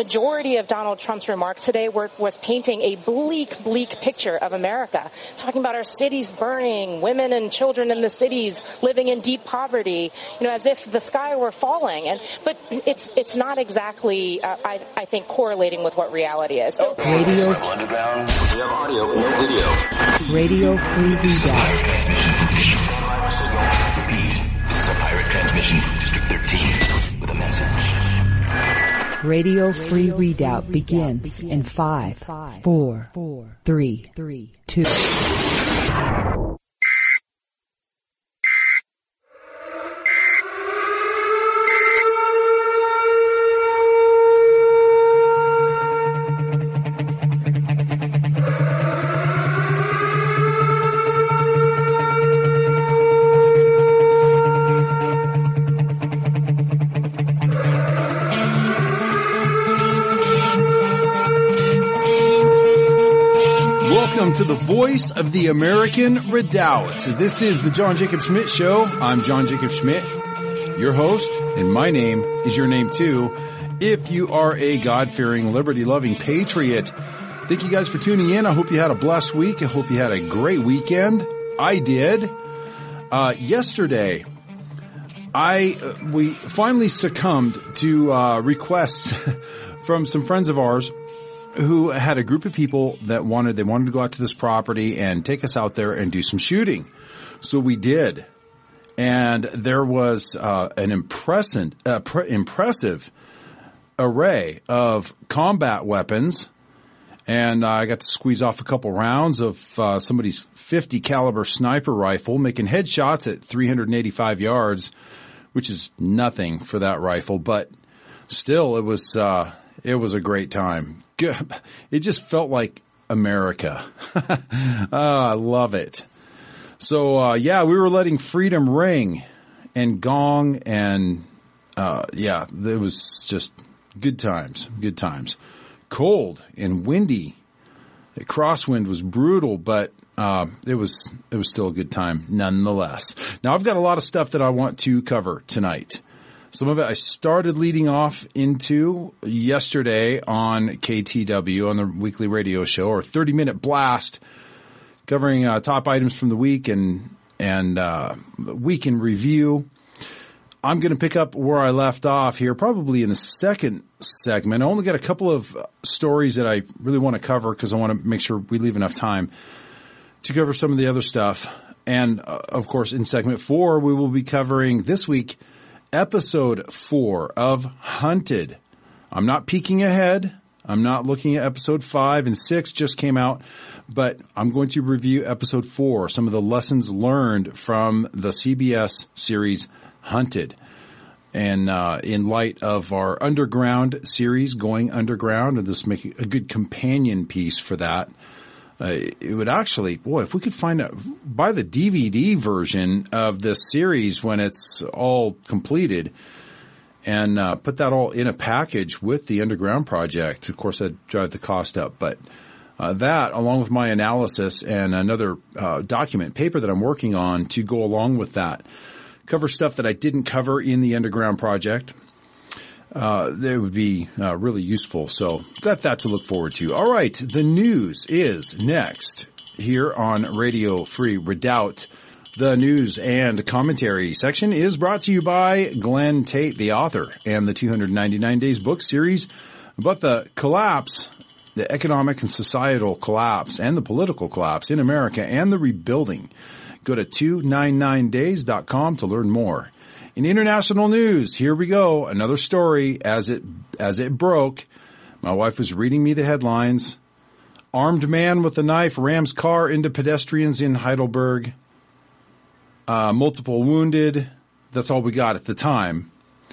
majority of Donald Trump's remarks today was painting a bleak picture of America, talking about our cities burning, women and children in the cities living in deep poverty, as if the sky were falling. But it's not exactly, I think, correlating with what reality is. So, Radio Underground. We have audio, but no video. Radio Free Redoubt. Repeat. This is a pirate transmission from District 13 with a message. Radio Free Redoubt begins in 5, 4, 3, 2. Welcome to the voice of the American Redoubt. This is the John Jacob Schmidt Show. I'm John Jacob Schmidt, your host, and my name is your name too. If you are a God-fearing, liberty-loving patriot, thank you guys for tuning in. I hope you had a blessed week. I hope you had a great weekend. I did. Yesterday, we finally succumbed to requests from some friends of ours who had a group of people that wanted to go out to this property and take us out there and do some shooting. So we did. And there was an impressive array of combat weapons. And I got to squeeze off a couple rounds of somebody's 50 caliber sniper rifle, making headshots at 385 yards, which is nothing for that rifle, but still it was a great time. It just felt like America. I love it. So, we were letting freedom ring and gong and, it was just good times. Cold and windy. The crosswind was brutal, but, it was still a good time nonetheless. Now, I've got a lot of stuff that I want to cover tonight. Some of it I started leading off into yesterday on KTW on the weekly radio show, or 30-minute blast, covering top items from the week and week in review. I'm going to pick up where I left off here, probably in the second segment. I only got a couple of stories that I really want to cover because I want to make sure we leave enough time to cover some of the other stuff. And, of course, in segment 4, we will be covering this week Episode 4 of Hunted. I'm not peeking ahead. I'm not looking at Episode 5 and 6 just came out, but I'm going to review Episode 4, some of the lessons learned from the CBS series Hunted. And in light of our Underground series, Going Underground, and this make a good companion piece for that. It would actually, if we could buy the DVD version of this series when it's all completed and put that all in a package with the Underground project, of course, that'd drive the cost up. But that, along with my analysis and another paper that I'm working on to go along with that, cover stuff that I didn't cover in the Underground project. They would be really useful. So got that to look forward to. All right. The news is next here on Radio Free Redoubt. The news and commentary section is brought to you by Glenn Tate, the author, and the 299 Days book series about the collapse, the economic and societal collapse and the political collapse in America and the rebuilding. Go to 299days.com to learn more. In international news, here we go. Another story as it broke. My wife was reading me the headlines. Armed man with a knife rams car into pedestrians in Heidelberg. Multiple wounded. That's all we got at the time.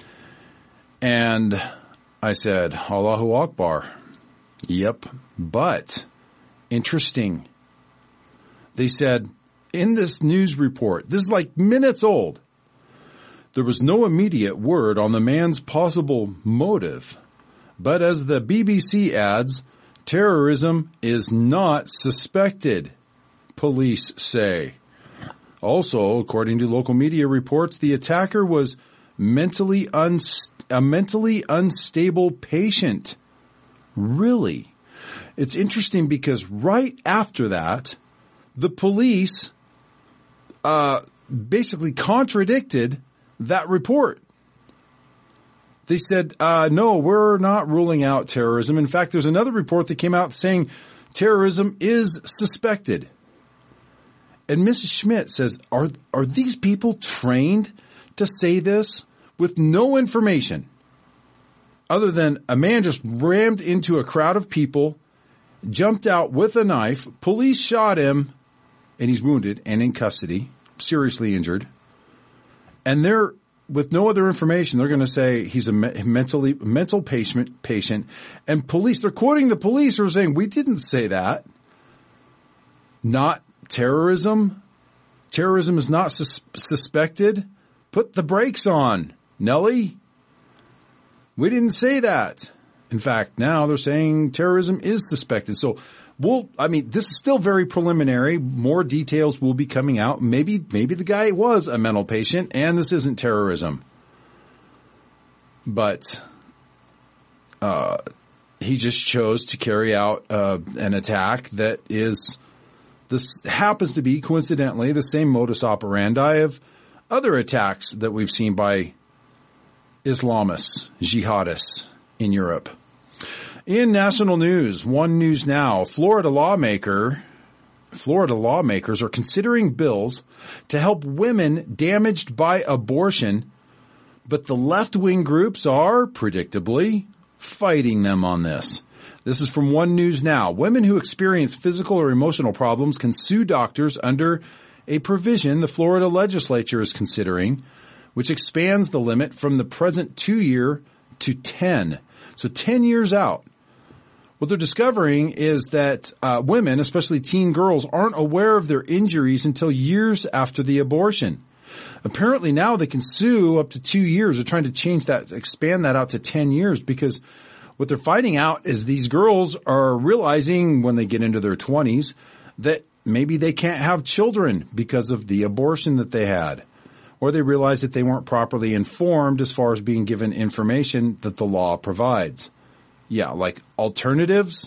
And I said, Allahu Akbar. Yep. But interesting. They said in this news report, this is like minutes old, there was no immediate word on the man's possible motive. But as the BBC adds, terrorism is not suspected, police say. Also, according to local media reports, the attacker was a mentally unstable patient Really? It's interesting because right after that, the police basically contradicted that report. They said, no, we're not ruling out terrorism. In fact, there's another report that came out saying terrorism is suspected. And Mrs. Schmidt says, are these people trained to say this with no information other than a man just rammed into a crowd of people, jumped out with a knife, police shot him, and he's wounded and in custody, seriously injured. And they're, with no other information, they're going to say he's a mental patient. And police, they're quoting the police who are saying, we didn't say that. Not terrorism. Terrorism is not suspected. Put the brakes on, Nellie. We didn't say that. In fact, now they're saying terrorism is suspected. So this is still very preliminary. More details will be coming out. Maybe the guy was a mental patient and this isn't terrorism. But he just chose to carry out an attack that this happens to be coincidentally the same modus operandi of other attacks that we've seen by Islamists, jihadists in Europe. In national news, One News Now, Florida lawmakers are considering bills to help women damaged by abortion, but the left-wing groups are, predictably, fighting them on this. This is from One News Now. Women who experience physical or emotional problems can sue doctors under a provision the Florida legislature is considering, which expands the limit from the present 2-year to 10. So 10 years out. What they're discovering is that women, especially teen girls, aren't aware of their injuries until years after the abortion. Apparently now they can sue up to 2 years. They're trying to change that, expand that out to 10 years because what they're finding out is these girls are realizing when they get into their 20s that maybe they can't have children because of the abortion that they had. Or they realize that they weren't properly informed as far as being given information that the law provides. Yeah, like alternatives.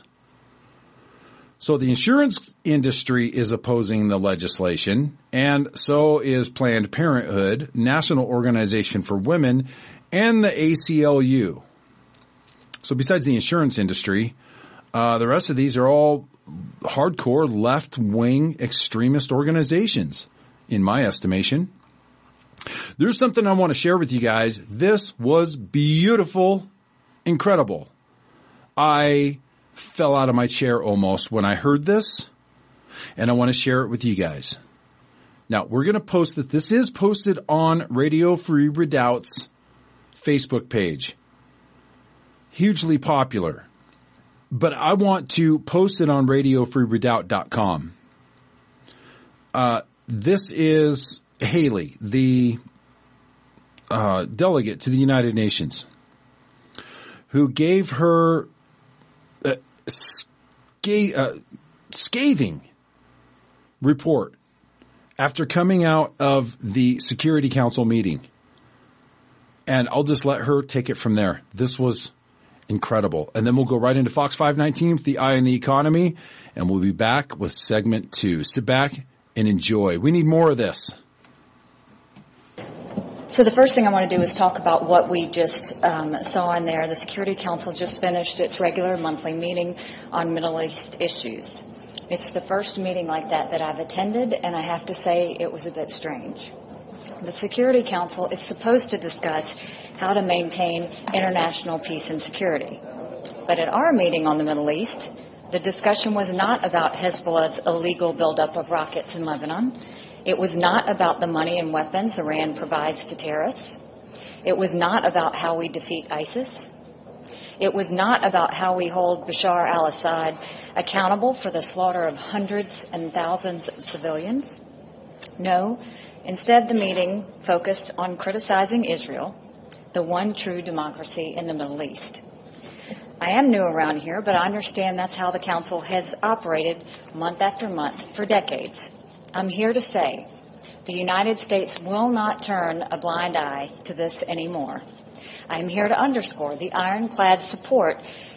So the insurance industry is opposing the legislation, and so is Planned Parenthood, National Organization for Women, and the ACLU. So besides the insurance industry, the rest of these are all hardcore left-wing extremist organizations, in my estimation. There's something I want to share with you guys. This was beautiful, incredible. I fell out of my chair almost when I heard this, and I want to share it with you guys. Now, we're going to post that. This is posted on Radio Free Redoubt's Facebook page. Hugely popular. But I want to post it on RadioFreeRedoubt.com. This is Haley, the delegate to the United Nations, who gave her scathing report after coming out of the Security Council meeting. And I'll just let her take it from there. This was incredible. And then we'll go right into Fox 519 with the Eye on the Economy, and we'll be back with segment 2. Sit back and enjoy. We need more of this. So the first thing I want to do is talk about what we just saw in there. The Security Council just finished its regular monthly meeting on Middle East issues. It's the first meeting like that I've attended, and I have to say it was a bit strange. The Security Council is supposed to discuss how to maintain international peace and security. But at our meeting on the Middle East, the discussion was not about Hezbollah's illegal buildup of rockets in Lebanon. It was not about the money and weapons Iran provides to terrorists. It was not about how we defeat ISIS. It was not about how we hold Bashar al-Assad accountable for the slaughter of hundreds and thousands of civilians. No, instead the meeting focused on criticizing Israel, the one true democracy in the Middle East. I am new around here, but I understand that's how the Council has operated month after month for decades. I'm here to say the United States will not turn a blind eye to this anymore. I am here to underscore the ironclad support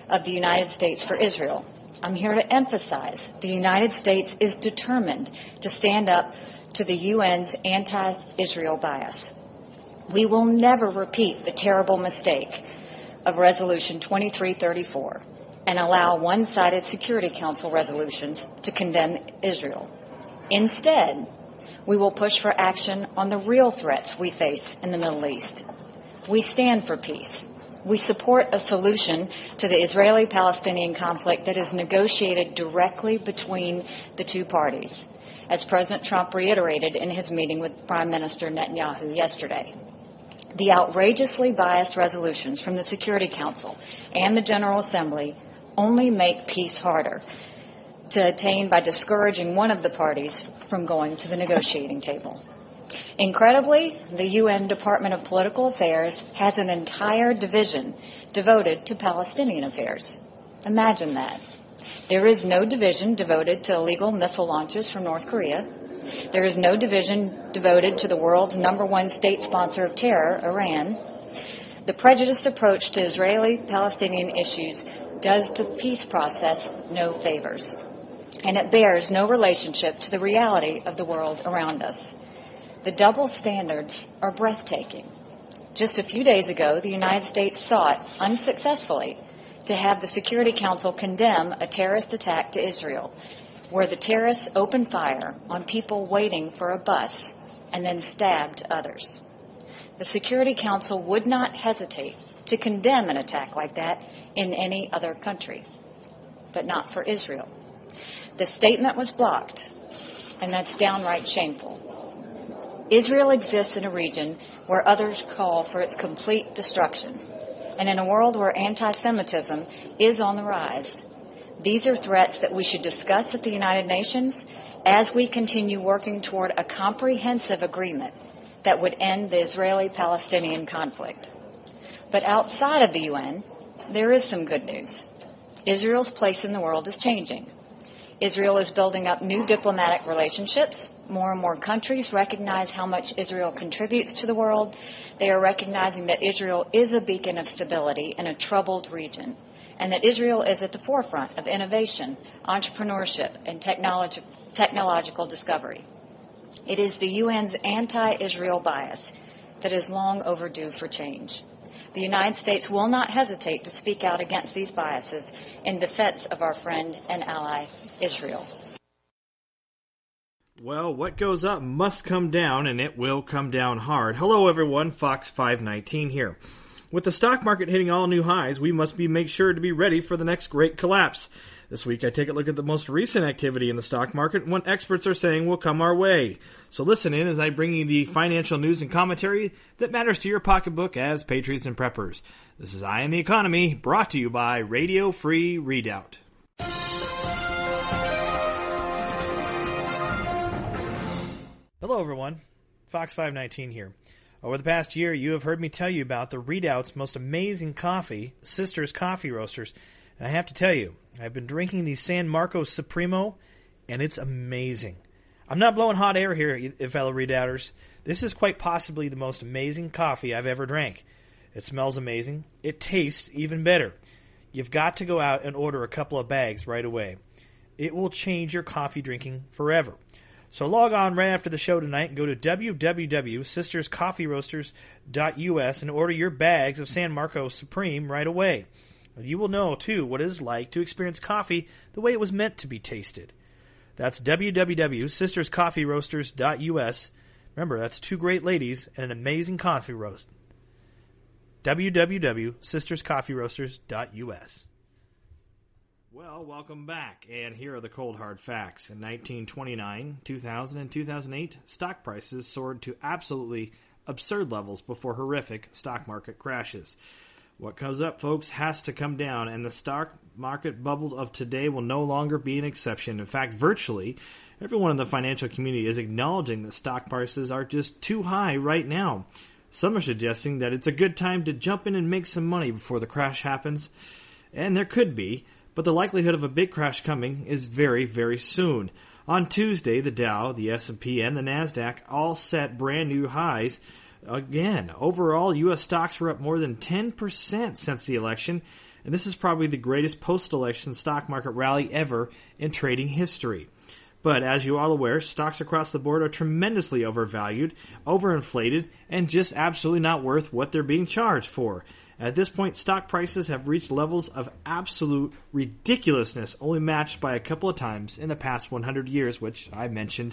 of the United States for Israel. I'm here to emphasize the United States is determined to stand up to the UN's anti-Israel bias. We will never repeat the terrible mistake of Resolution 2334 and allow one-sided Security Council resolutions to condemn Israel. Instead, we will push for action on the real threats we face in the Middle East. We stand for peace. We support a solution to the Israeli-Palestinian conflict that is negotiated directly between the two parties, as President Trump reiterated in his meeting with Prime Minister Netanyahu yesterday. The outrageously biased resolutions from the Security Council and the General Assembly only make peace harder to attain by discouraging one of the parties from going to the negotiating table. Incredibly, the UN Department of Political Affairs has an entire division devoted to Palestinian affairs. Imagine that. There is no division devoted to illegal missile launches from North Korea. There is no division devoted to the world's #1 state sponsor of terror, Iran. The prejudiced approach to Israeli-Palestinian issues does the peace process no favors, and it bears no relationship to the reality of the world around us. The double standards are breathtaking. Just a few days ago, the United States sought, unsuccessfully, to have the Security Council condemn a terrorist attack to Israel, where the terrorists opened fire on people waiting for a bus and then stabbed others. The Security Council would not hesitate to condemn an attack like that in any other country, but not for Israel. The statement was blocked, and that's downright shameful. Israel exists in a region where others call for its complete destruction, and in a world where anti-Semitism is on the rise. These are threats that we should discuss at the United Nations as we continue working toward a comprehensive agreement that would end the Israeli-Palestinian conflict. But outside of the UN, there is some good news. Israel's place in the world is changing. Israel is building up new diplomatic relationships. More and more countries recognize how much Israel contributes to the world. They are recognizing that Israel is a beacon of stability in a troubled region, and that Israel is at the forefront of innovation, entrepreneurship, and technological discovery. It is the UN's anti-Israel bias that is long overdue for change. The United States will not hesitate to speak out against these biases in defense of our friend and ally, Israel. Well, what goes up must come down, and it will come down hard. Hello, everyone. Fox 519 here. With the stock market hitting all new highs, we must make sure to be ready for the next great collapse. This week, I take a look at the most recent activity in the stock market and what experts are saying will come our way. So listen in as I bring you the financial news and commentary that matters to your pocketbook as patriots and preppers. This is Eye on the Economy, brought to you by Radio Free Redoubt. Hello, everyone. Fox 519 here. Over the past year, you have heard me tell you about the Redoubt's most amazing coffee, Sisters Coffee Roasters. And I have to tell you, I've been drinking the San Marcos Supremo, and it's amazing. I'm not blowing hot air here, fellow Redoubters. This is quite possibly the most amazing coffee I've ever drank. It smells amazing. It tastes even better. You've got to go out and order a couple of bags right away. It will change your coffee drinking forever. So log on right after the show tonight and go to www.sisterscoffeeroasters.us and order your bags of San Marcos Supreme right away. You will know, too, what it is like to experience coffee the way it was meant to be tasted. That's www.sisterscoffeeroasters.us. Remember, that's two great ladies and an amazing coffee roast. www.sisterscoffeeroasters.us. Well, welcome back, and here are the cold hard facts. In 1929, 2000, and 2008, stock prices soared to absolutely absurd levels before horrific stock market crashes. What comes up, folks, has to come down, and the stock market bubble of today will no longer be an exception. In fact, virtually everyone in the financial community is acknowledging that stock prices are just too high right now. Some are suggesting that it's a good time to jump in and make some money before the crash happens. And there could be, but the likelihood of a big crash coming is very, very soon. On Tuesday, the Dow, the S&P, and the NASDAQ all set brand new highs. Again, overall, U.S. stocks were up more than 10% since the election, and this is probably the greatest post-election stock market rally ever in trading history. But as you all aware, stocks across the board are tremendously overvalued, overinflated, and just absolutely not worth what they're being charged for. At this point, stock prices have reached levels of absolute ridiculousness, only matched by a couple of times in the past 100 years, which I mentioned,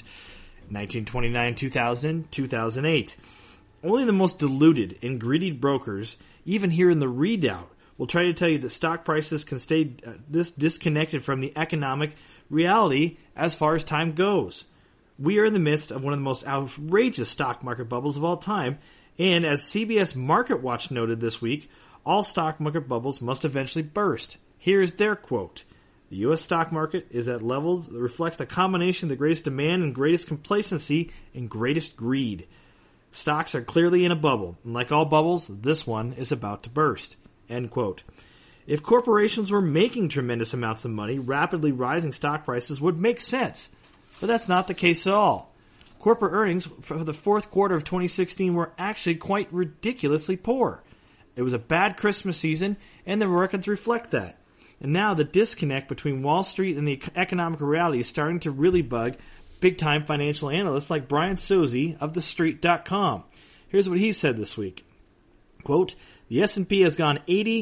1929, 2000, 2008. Only the most deluded and greedy brokers, even here in the Redoubt, will try to tell you that stock prices can stay this disconnected from the economic reality as far as time goes. We are in the midst of one of the most outrageous stock market bubbles of all time, and as CBS Market Watch noted this week, all stock market bubbles must eventually burst. Here's their quote. The U.S. stock market is at levels that reflects the combination of the greatest demand and greatest complacency and greatest greed. Stocks are clearly in a bubble, and like all bubbles, this one is about to burst. End quote. If corporations were making tremendous amounts of money, rapidly rising stock prices would make sense. But that's not the case at all. Corporate earnings for the fourth quarter of 2016 were actually quite ridiculously poor. It was a bad Christmas season, and the records reflect that. And now the disconnect between Wall Street and the economic reality is starting to really bug big-time financial analysts like Brian Sozzi of TheStreet.com. Here's what he said this week. Quote, the S&P has gone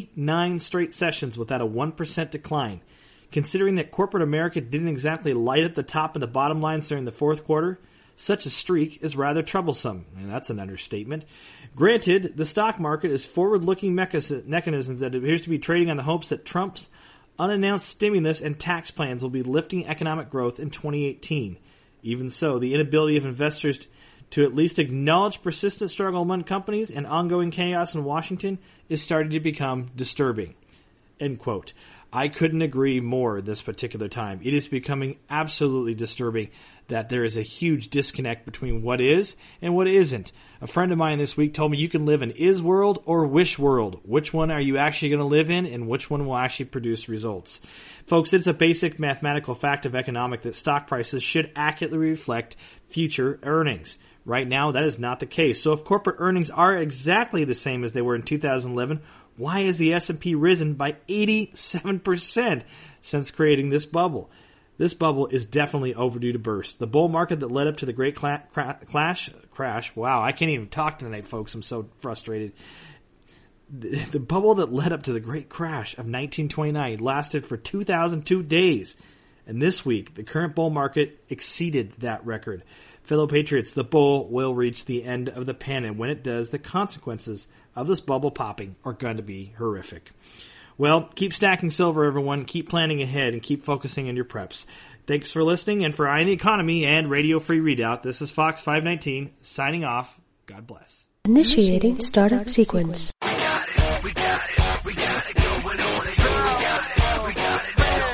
89 straight sessions without a 1% decline. Considering that corporate America didn't exactly light up the top and the bottom lines during the fourth quarter, such a streak is rather troublesome, and that's an understatement. Granted, the stock market is forward-looking mechanisms that appears to be trading on the hopes that Trump's unannounced stimulus and tax plans will be lifting economic growth in 2018. Even so, the inability of investors to at least acknowledge persistent struggle among companies and ongoing chaos in Washington is starting to become disturbing. End quote. I couldn't agree more this particular time. It is becoming absolutely disturbing that there is a huge disconnect between what is and what isn't. A friend of mine this week told me you can live in is world or wish world. Which one are you actually going to live in, and which one will actually produce results? Folks, it's a basic mathematical fact of economics that stock prices should accurately reflect future earnings. Right now, that is not the case. So if corporate earnings are exactly the same as they were in 2011, why has the S&P risen by 87% since creating this bubble? This bubble is definitely overdue to burst. The bull market that led up to the great crash, wow, I can't even talk tonight, folks. I'm so frustrated. The bubble that led up to the great crash of 1929 lasted for 2,002 days. And this week, the current bull market exceeded that record. Fellow patriots, the bull will reach the end of the pen, and when it does, the consequences of this bubble popping are going to be horrific. Well, keep stacking silver, everyone. Keep planning ahead and keep focusing on your preps. Thanks for listening, and for Eye on the Economy and Radio Free Redoubt, this is Fox 519 signing off. God bless. Initiating startup sequence. We got it going on. We got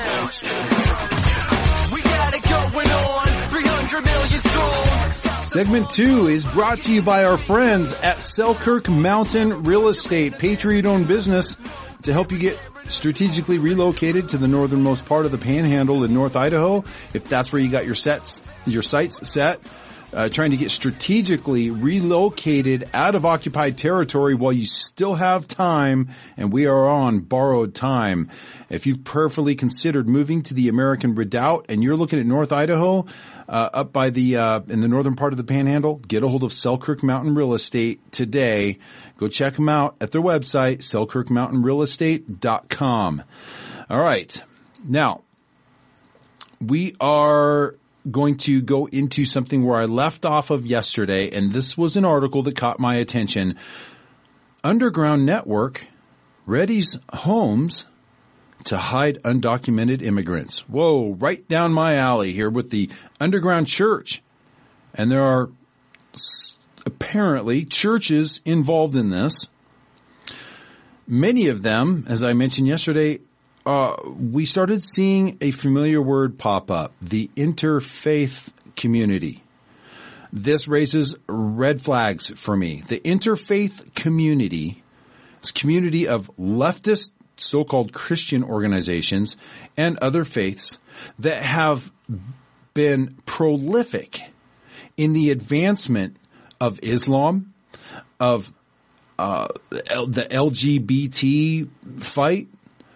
it going on. 300 million strong. Segment 2 is brought to you by our friends at Selkirk Mountain Real Estate, Patriot-owned business to help you get strategically relocated to the northernmost part of the Panhandle in North Idaho. If that's where you got your sights set, trying to get strategically relocated out of occupied territory while you still have time, and we are on borrowed time. If you've prayerfully considered moving to the American Redoubt and you're looking at North Idaho, up by the in the northern part of the Panhandle, get a hold of Selkirk Mountain Real Estate today. Go check them out at their website, selkirkmountainrealestate.com. All right. Now, we are going to go into something where I left off of yesterday, and this was an article that caught my attention. Underground Network readies homes to hide undocumented immigrants. Whoa, right down my alley here with the Underground Church. And there are apparently churches involved in this. Many of them, as I mentioned yesterday, we started seeing a familiar word pop up, the interfaith community. This raises red flags for me. The interfaith community is a community of leftist so-called Christian organizations and other faiths that have been prolific in the advancement of Islam, of the LGBT fight,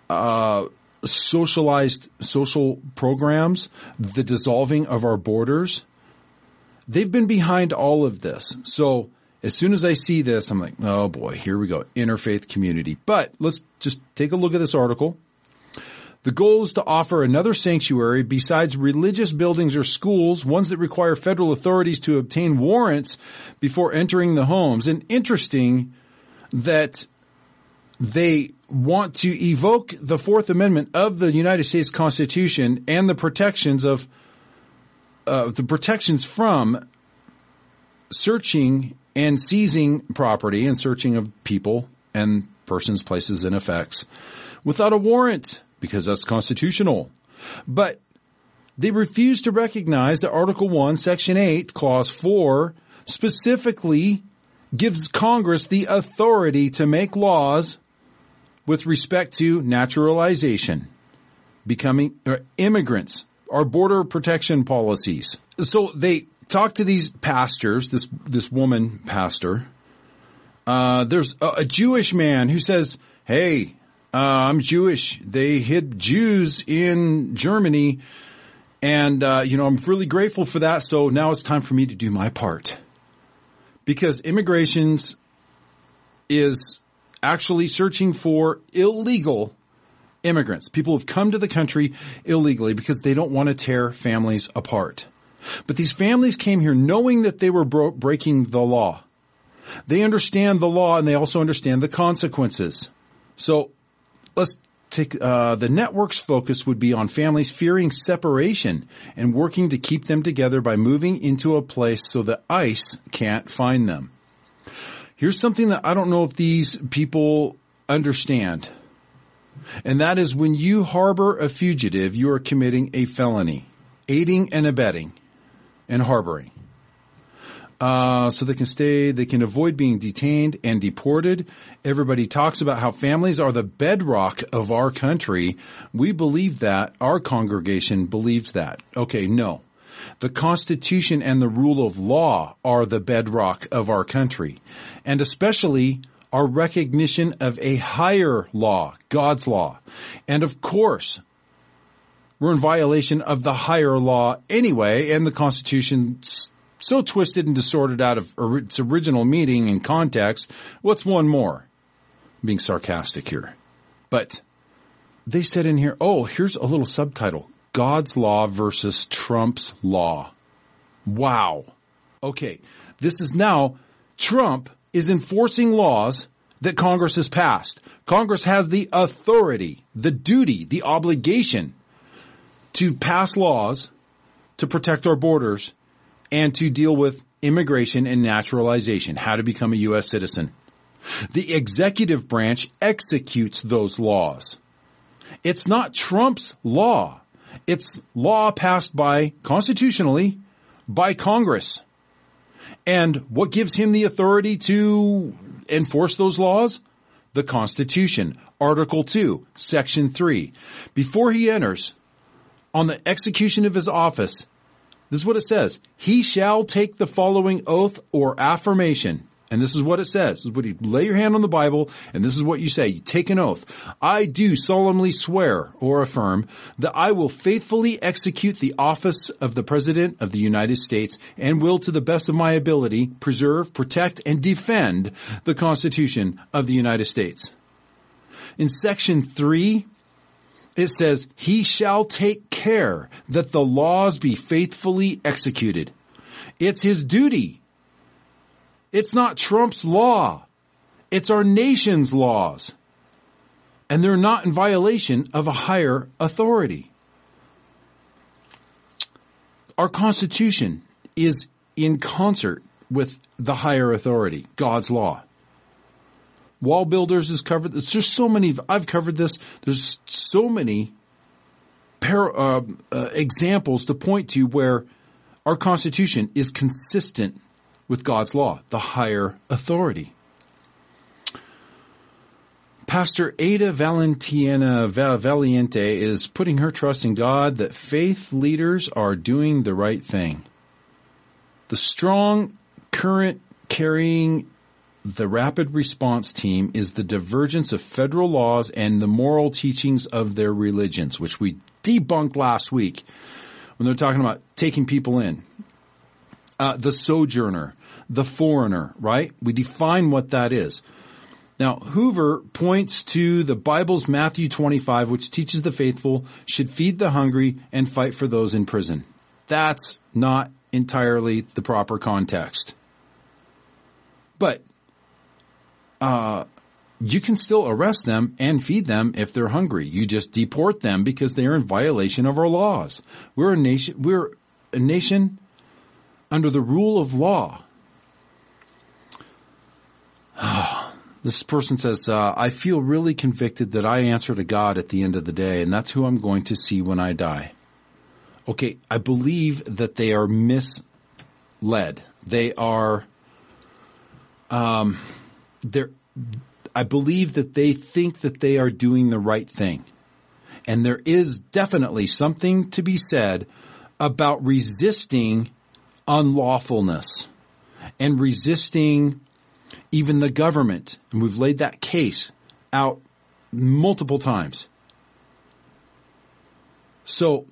socialized social programs, the dissolving of our borders. They've been behind all of this. So as soon as I see this, I'm like, oh boy, here we go. Interfaith community. But let's just take a look at this article. The goal is to offer another sanctuary besides religious buildings or schools, ones that require federal authorities to obtain warrants before entering the homes. And interesting that they want to evoke the Fourth Amendment of the United States Constitution and the protections from searching and seizing property and searching of people and persons, places, and effects without a warrant, because that's constitutional. But they refuse to recognize that Article 1, Section 8, Clause 4 specifically gives Congress the authority to make laws with respect to naturalization, becoming immigrants, our border protection policies. So they talk to these pastors, this woman pastor. There's a Jewish man who says, hey, I'm Jewish. They hid Jews in Germany. And, I'm really grateful for that. So now it's time for me to do my part. Because immigrations is actually searching for illegal immigrants. People have come to the country illegally because they don't want to tear families apart. But these families came here knowing that they were breaking the law. They understand the law and they also understand the consequences. So let's take the network's focus would be on families fearing separation and working to keep them together by moving into a place so that ICE can't find them. Here's something that I don't know if these people understand. And that is when you harbor a fugitive, you are committing a felony, aiding and abetting and harboring. So they can avoid being detained and deported. Everybody talks about how families are the bedrock of our country. We believe that. Our congregation believes that. Okay, no. The Constitution and the rule of law are the bedrock of our country, and especially our recognition of a higher law, God's law. And of course, we're in violation of the higher law anyway, and the Constitution's so twisted and distorted out of its original meaning and context. What's one more? I'm being sarcastic here. But they said in here, oh, here's a little subtitle. God's law versus Trump's law. Wow. Okay. This is now Trump is enforcing laws that Congress has passed. Congress has the authority, the duty, the obligation to pass laws to protect our borders and to deal with immigration and naturalization, how to become a U.S. citizen. The executive branch executes those laws. It's not Trump's law. It's law passed constitutionally by Congress. And what gives him the authority to enforce those laws? The Constitution, Article 2, Section 3. Before he enters on the execution of his office, this is what it says. He shall take the following oath or affirmation. And this is what it says. This is what you lay your hand on the Bible, and this is what you say. You take an oath. I do solemnly swear or affirm that I will faithfully execute the office of the President of the United States and will, to the best of my ability, preserve, protect, and defend the Constitution of the United States. In Section 3, it says, he shall take care that the laws be faithfully executed. It's his duty. It's not Trump's law. It's our nation's laws. And they're not in violation of a higher authority. Our Constitution is in concert with the higher authority, God's law. Wall Builders is covered. There's just so many. I've covered this. There's so many examples to point to where our Constitution is consistent with God's law, the higher authority. Pastor Ada Valiente is putting her trust in God that faith leaders are doing the right thing. The strong current carrying the rapid response team is the divergence of federal laws and the moral teachings of their religions, which we debunked last week when they're talking about taking people in. The sojourner, the foreigner, right? We define what that is. Now, Hoover points to the Bible's Matthew 25, which teaches the faithful should feed the hungry and fight for those in prison. That's not entirely the proper context. But you can still arrest them and feed them if they're hungry. You just deport them because they are in violation of our laws. We're a nation under the rule of law. This person says, I feel really convicted that I answer to God at the end of the day, and that's who I'm going to see when I die. Okay, I believe that they are misled. They are, I believe that they think that they are doing the right thing. And there is definitely something to be said about resisting unlawfulness and resisting even the government. And we've laid that case out multiple times. So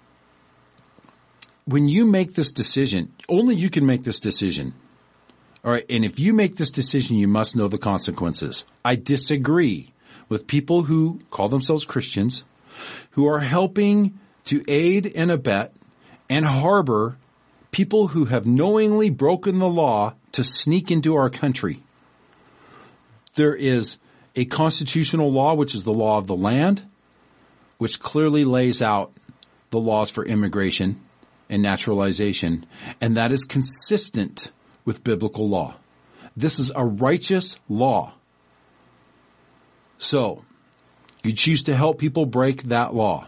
when you make this decision, only you can make this decision. All right. And if you make this decision, you must know the consequences. I disagree with people who call themselves Christians, who are helping to aid and abet and harbor people who have knowingly broken the law to sneak into our country. There is a constitutional law, which is the law of the land, which clearly lays out the laws for immigration and naturalization, and that is consistent with biblical law. This is a righteous law. So, you choose to help people break that law.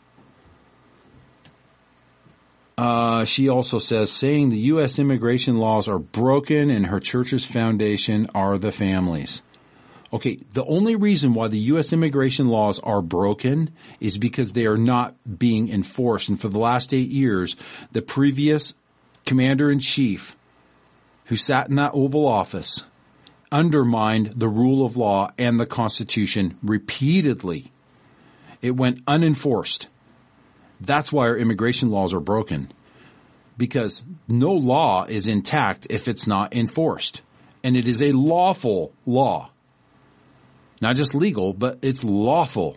She also says, saying the U.S. immigration laws are broken and her church's foundation are the families. Okay, the only reason why the U.S. immigration laws are broken is because they are not being enforced. And for the last 8 years, the previous commander-in-chief who sat in that Oval Office undermined the rule of law and the Constitution repeatedly. It went unenforced. That's why our immigration laws are broken, because no law is intact if it's not enforced. And it is a lawful law. Not just legal, but it's lawful.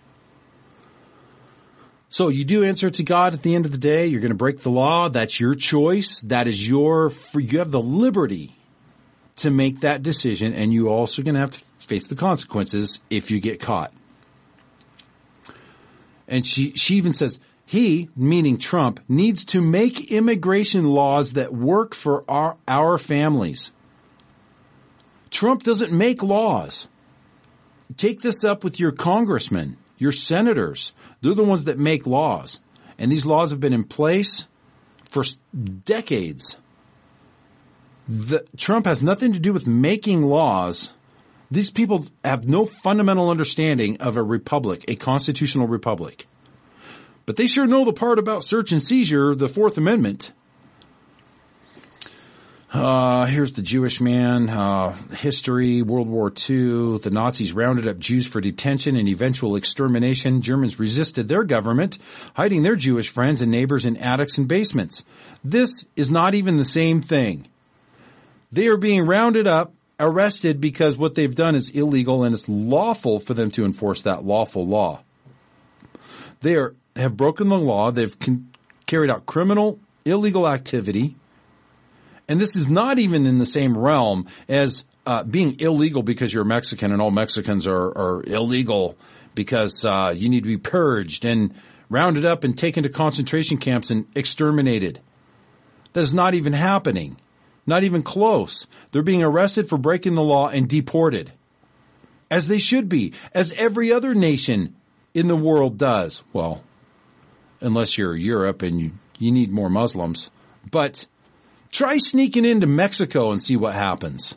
So you do answer to God at the end of the day. You're going to break the law. That's your choice. That is you have the liberty to make that decision, and you also going to have to face the consequences if you get caught. And she even says, he, meaning Trump, needs to make immigration laws that work for our families. Trump doesn't make laws. Take this up with your congressmen, your senators. They're the ones that make laws. And these laws have been in place for decades. Trump has nothing to do with making laws. These people have no fundamental understanding of a republic, a constitutional republic. But they sure know the part about search and seizure, the Fourth Amendment. Here's the Jewish man, history, World War II. The Nazis rounded up Jews for detention and eventual extermination. Germans resisted their government, hiding their Jewish friends and neighbors in attics and basements. This is not even the same thing. They are being rounded up, arrested because what they've done is illegal, and it's lawful for them to enforce that lawful law. They have broken the law. They've carried out criminal, illegal activity. And this is not even in the same realm as being illegal because you're Mexican and all Mexicans are illegal because you need to be purged and rounded up and taken to concentration camps and exterminated. That is not even happening. Not even close. They're being arrested for breaking the law and deported. As they should be. As every other nation in the world does. Well, unless you're Europe and you need more Muslims. But try sneaking into Mexico and see what happens.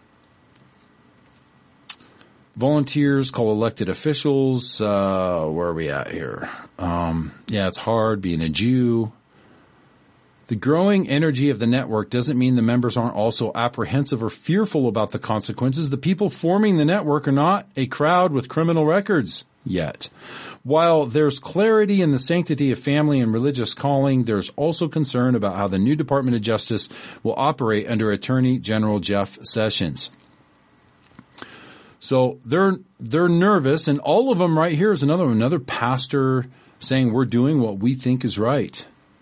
Volunteers call elected officials. Where are we at here? Yeah, it's hard being a Jew. The growing energy of the network doesn't mean the members aren't also apprehensive or fearful about the consequences. The people forming the network are not a crowd with criminal records yet. While there's clarity in the sanctity of family and religious calling, there's also concern about how the new Department of Justice will operate under Attorney General Jeff Sessions. So they're nervous, and all of them right here is another pastor saying we're doing what we think is right.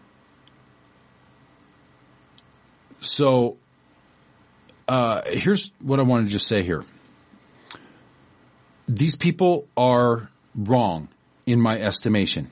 So here's what I want to just say here. These people are wrong, in my estimation.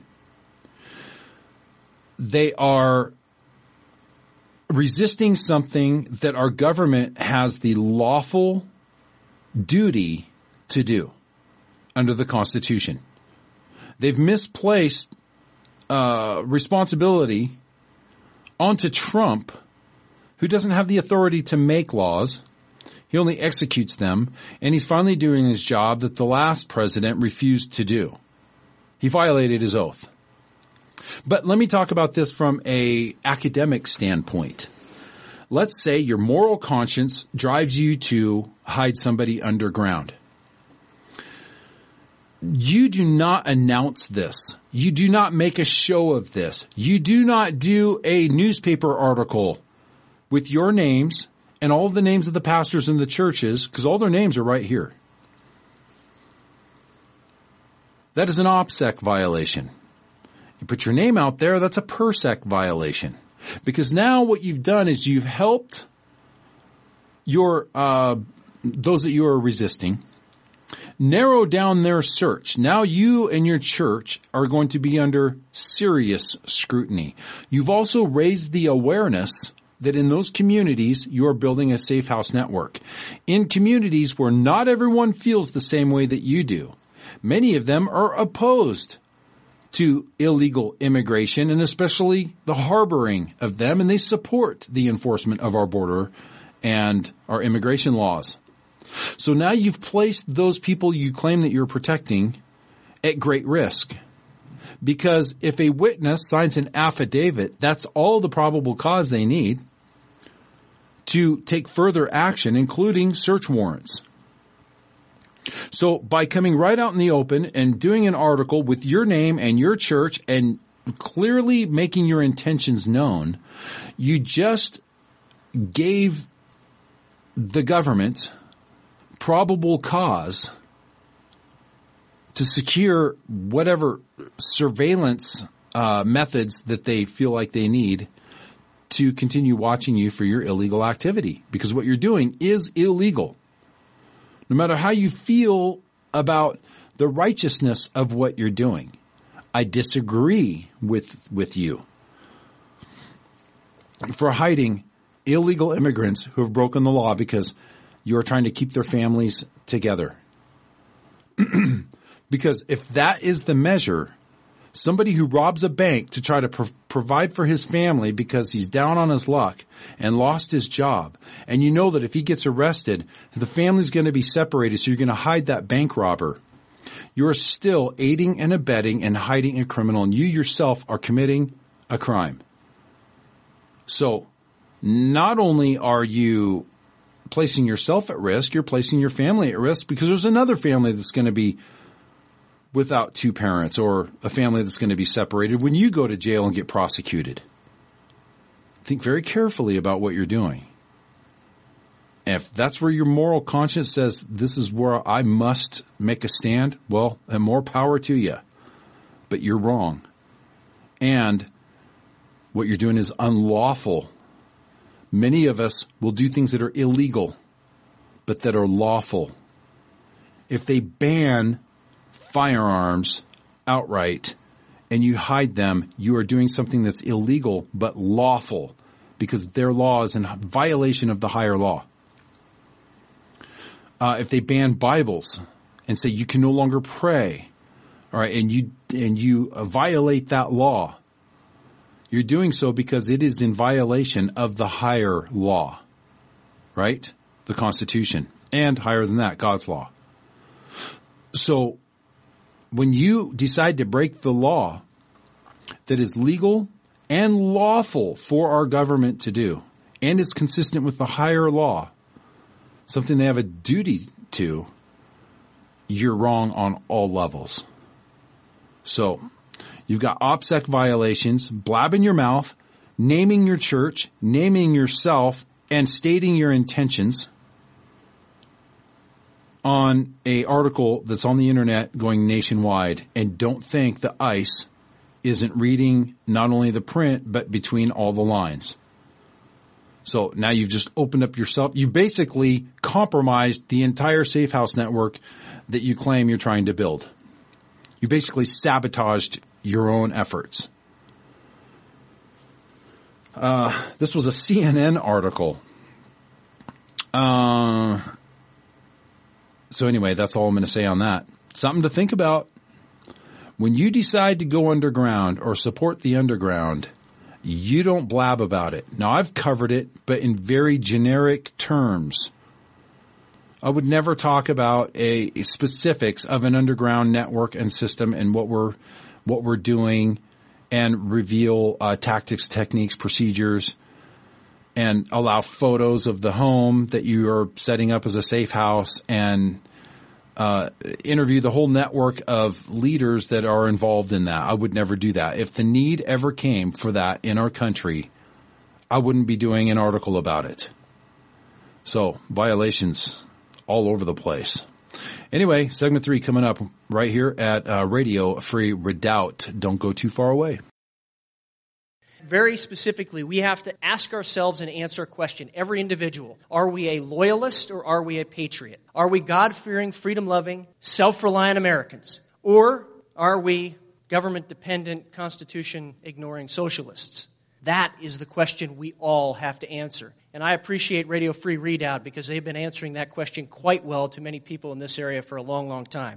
They are resisting something that our government has the lawful duty to do under the Constitution. They've misplaced responsibility onto Trump, who doesn't have the authority to make laws. He only executes them, and he's finally doing his job that the last president refused to do. He violated his oath. But let me talk about this from an academic standpoint. Let's say your moral conscience drives you to hide somebody underground. You do not announce this. You do not make a show of this. You do not do a newspaper article with your names and all of the names of the pastors in the churches, because all their names are right here. That is an OPSEC violation. You put your name out there, that's a PERSEC violation. Because now what you've done is you've helped your those that you are resisting narrow down their search. Now you and your church are going to be under serious scrutiny. You've also raised the awareness that in those communities you are building a safe house network. In communities where not everyone feels the same way that you do, many of them are opposed to illegal immigration and especially the harboring of them, and they support the enforcement of our border and our immigration laws. So now you've placed those people you claim that you're protecting at great risk. Because if a witness signs an affidavit, that's all the probable cause they need to take further action, including search warrants. So by coming right out in the open and doing an article with your name and your church and clearly making your intentions known, you just gave the government probable cause to secure whatever surveillance methods that they feel like they need to continue watching you for your illegal activity, because what you're doing is illegal. No matter how you feel about the righteousness of what you're doing, I disagree with you for hiding illegal immigrants who have broken the law because you're trying to keep their families together. Because if that is the measure, somebody who robs a bank to try to provide for his family because he's down on his luck and lost his job, and you know that if he gets arrested, the family's going to be separated, so you're going to hide that bank robber. You're still aiding and abetting and hiding a criminal, and you yourself are committing a crime. So not only are you placing yourself at risk, you're placing your family at risk, because there's another family that's going to be without two parents, or a family that's going to be separated when you go to jail and get prosecuted. Think very carefully about what you're doing. And if that's where your moral conscience says, this is where I must make a stand, well, and more power to you. But you're wrong. And what you're doing is unlawful. Many of us will do things that are illegal, but that are lawful. If they ban firearms outright and you hide them, you are doing something that's illegal but lawful, because their law is in violation of the higher law. If they ban Bibles and say you can no longer pray, all right, and you violate that law, you're doing so because it is in violation of the higher law, right? The Constitution, and higher than that, God's law. So when you decide to break the law that is legal and lawful for our government to do, and is consistent with the higher law, something they have a duty to, you're wrong on all levels. So you've got OPSEC violations, blabbing your mouth, naming your church, naming yourself, and stating your intentions on a article that's on the internet going nationwide. And don't think the ICE isn't reading not only the print, but between all the lines. So now you've just opened up yourself. You basically compromised the entire Safe House network that you claim you're trying to build. You basically sabotaged your own efforts. This was a CNN article. So anyway, that's all I'm going to say on that. Something to think about. When you decide to go underground or support the underground, you don't blab about it. Now, I've covered it, but in very generic terms. I would never talk about a specifics of an underground network and system and what we're doing, and reveal tactics, techniques, procedures, and allow photos of the home that you are setting up as a safe house, and interview the whole network of leaders that are involved in that. I would never do that. If the need ever came for that in our country, I wouldn't be doing an article about it. So, violations all over the place. Anyway, segment 3 coming up right here at Radio Free Redoubt. Don't go too far away. Very specifically, we have to ask ourselves and answer a question, every individual. Are we a loyalist or are we a patriot? Are we God-fearing, freedom-loving, self-reliant Americans? Or are we government-dependent, Constitution-ignoring socialists? That is the question we all have to answer. And I appreciate Radio Free Redoubt because they've been answering that question quite well to many people in this area for a long, long time.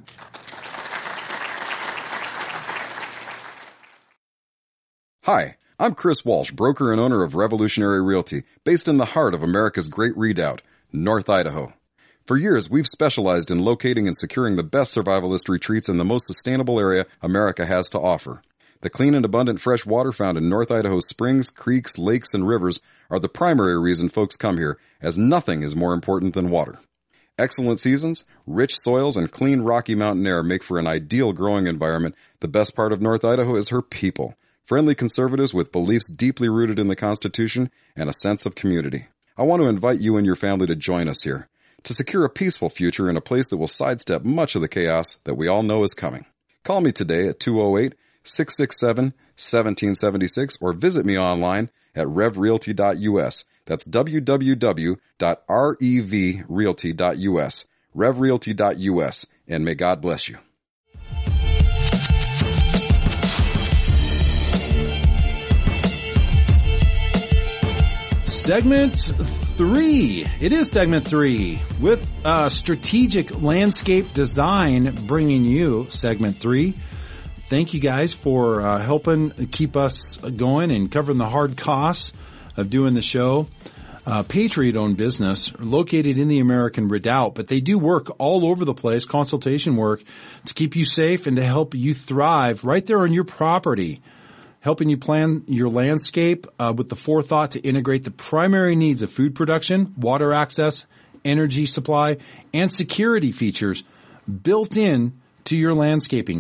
Hi, I'm Chris Walsh, broker and owner of Revolutionary Realty, based in the heart of America's great redoubt, North Idaho. For years, we've specialized in locating and securing the best survivalist retreats in the most sustainable area America has to offer. The clean and abundant fresh water found in North Idaho's springs, creeks, lakes, and rivers are the primary reason folks come here, as nothing is more important than water. Excellent seasons, rich soils, and clean Rocky Mountain air make for an ideal growing environment. The best part of North Idaho is her people. Friendly conservatives with beliefs deeply rooted in the Constitution and a sense of community. I want to invite you and your family to join us here, to secure a peaceful future in a place that will sidestep much of the chaos that we all know is coming. Call me today at 208-667-1776 or visit me online at revrealty.us. That's www.revrealty.us, revrealty.us, and may God bless you. Segment 3. It is segment 3 with Strategic Landscape Design bringing you segment 3. Thank you guys for helping keep us going and covering the hard costs of doing the show. Patriot-owned business located in the American Redoubt, but they do work all over the place, consultation work to keep you safe and to help you thrive right there on your property. Helping you plan your landscape with the forethought to integrate the primary needs of food production, water access, energy supply, and security features built in to your landscaping.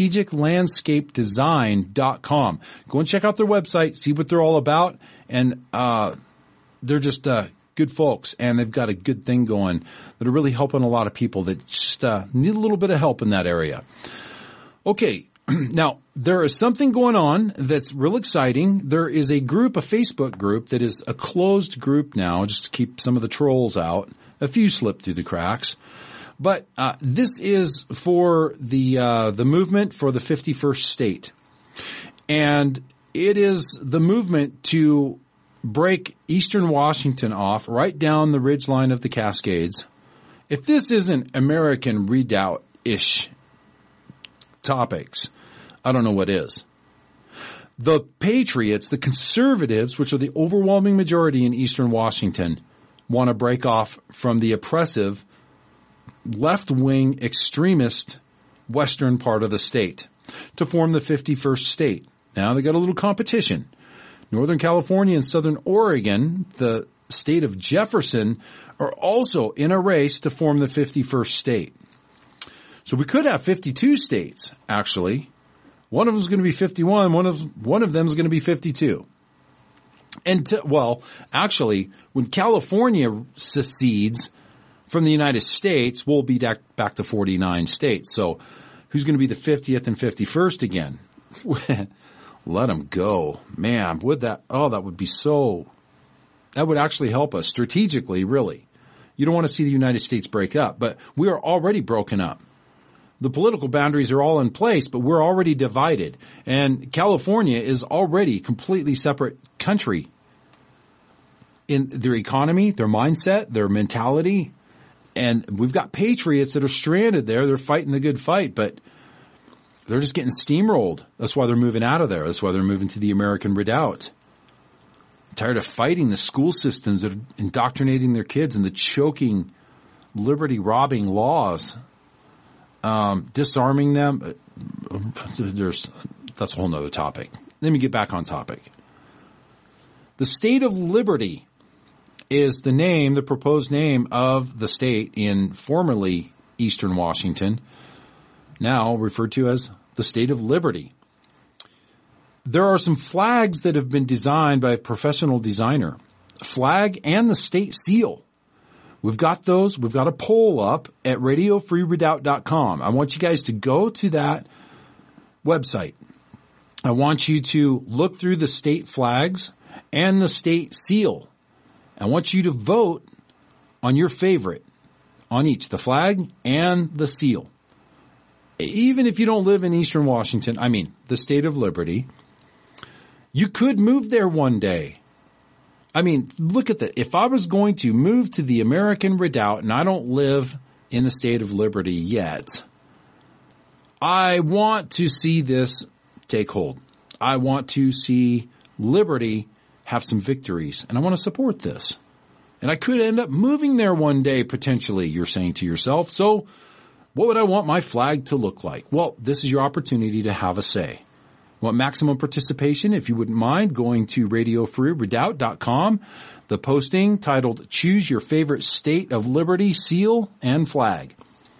StrategicLandscapeDesign.com. Go and check out their website, see what they're all about, and they're just good folks, and they've got a good thing going that are really helping a lot of people that just need a little bit of help in that area. Okay. Now, there is something going on that's real exciting. There is a group, a Facebook group, that is a closed group now, just to keep some of the trolls out. A few slipped through the cracks. But this is for the movement for the 51st state. And it is the movement to break eastern Washington off right down the ridgeline of the Cascades. If this isn't American Redoubt-ish topics, I don't know what is. The Patriots, the conservatives, which are the overwhelming majority in eastern Washington, want to break off from the oppressive left-wing extremist western part of the state to form the 51st state. Now they got a little competition. Northern California and Southern Oregon, the state of Jefferson, are also in a race to form the 51st state. So we could have 52 states, actually. One of them is going to be 51. One of them is going to be 52. And actually, when California secedes from the United States, we'll be back to 49 states. So who's going to be the 50th and 51st again? Let them go. Man, that would be so, that would actually help us strategically, really. You don't want to see the United States break up, but we are already broken up. The political boundaries are all in place, but we're already divided. And California is already a completely separate country in their economy, their mindset, their mentality. And we've got patriots that are stranded there. They're fighting the good fight, but they're just getting steamrolled. That's why they're moving out of there. That's why they're moving to the American Redoubt. I'm tired of fighting the school systems that are indoctrinating their kids and the choking, liberty-robbing laws. Disarming them, that's a whole nother topic. Let me get back on topic. The state of Liberty is the proposed name of the state in formerly Eastern Washington, now referred to as the state of Liberty. There are some flags that have been designed by a professional designer, a flag and the state seal. We've got those. We've got a poll up at radiofreeredoubt.com. I want you guys to go to that website. I want you to look through the state flags and the state seal. I want you to vote on your favorite on each, the flag and the seal. Even if you don't live in Eastern Washington, the state of Liberty, you could move there one day. Look at that. If I was going to move to the American Redoubt and I don't live in the state of Liberty yet, I want to see this take hold. I want to see Liberty have some victories, and I want to support this. And I could end up moving there one day, potentially, you're saying to yourself. So what would I want my flag to look like? Well, this is your opportunity to have a say. Want maximum participation? If you wouldn't mind going to radiofreeredoubt.com, the posting titled Choose Your Favorite State of Liberty, Seal, and Flag.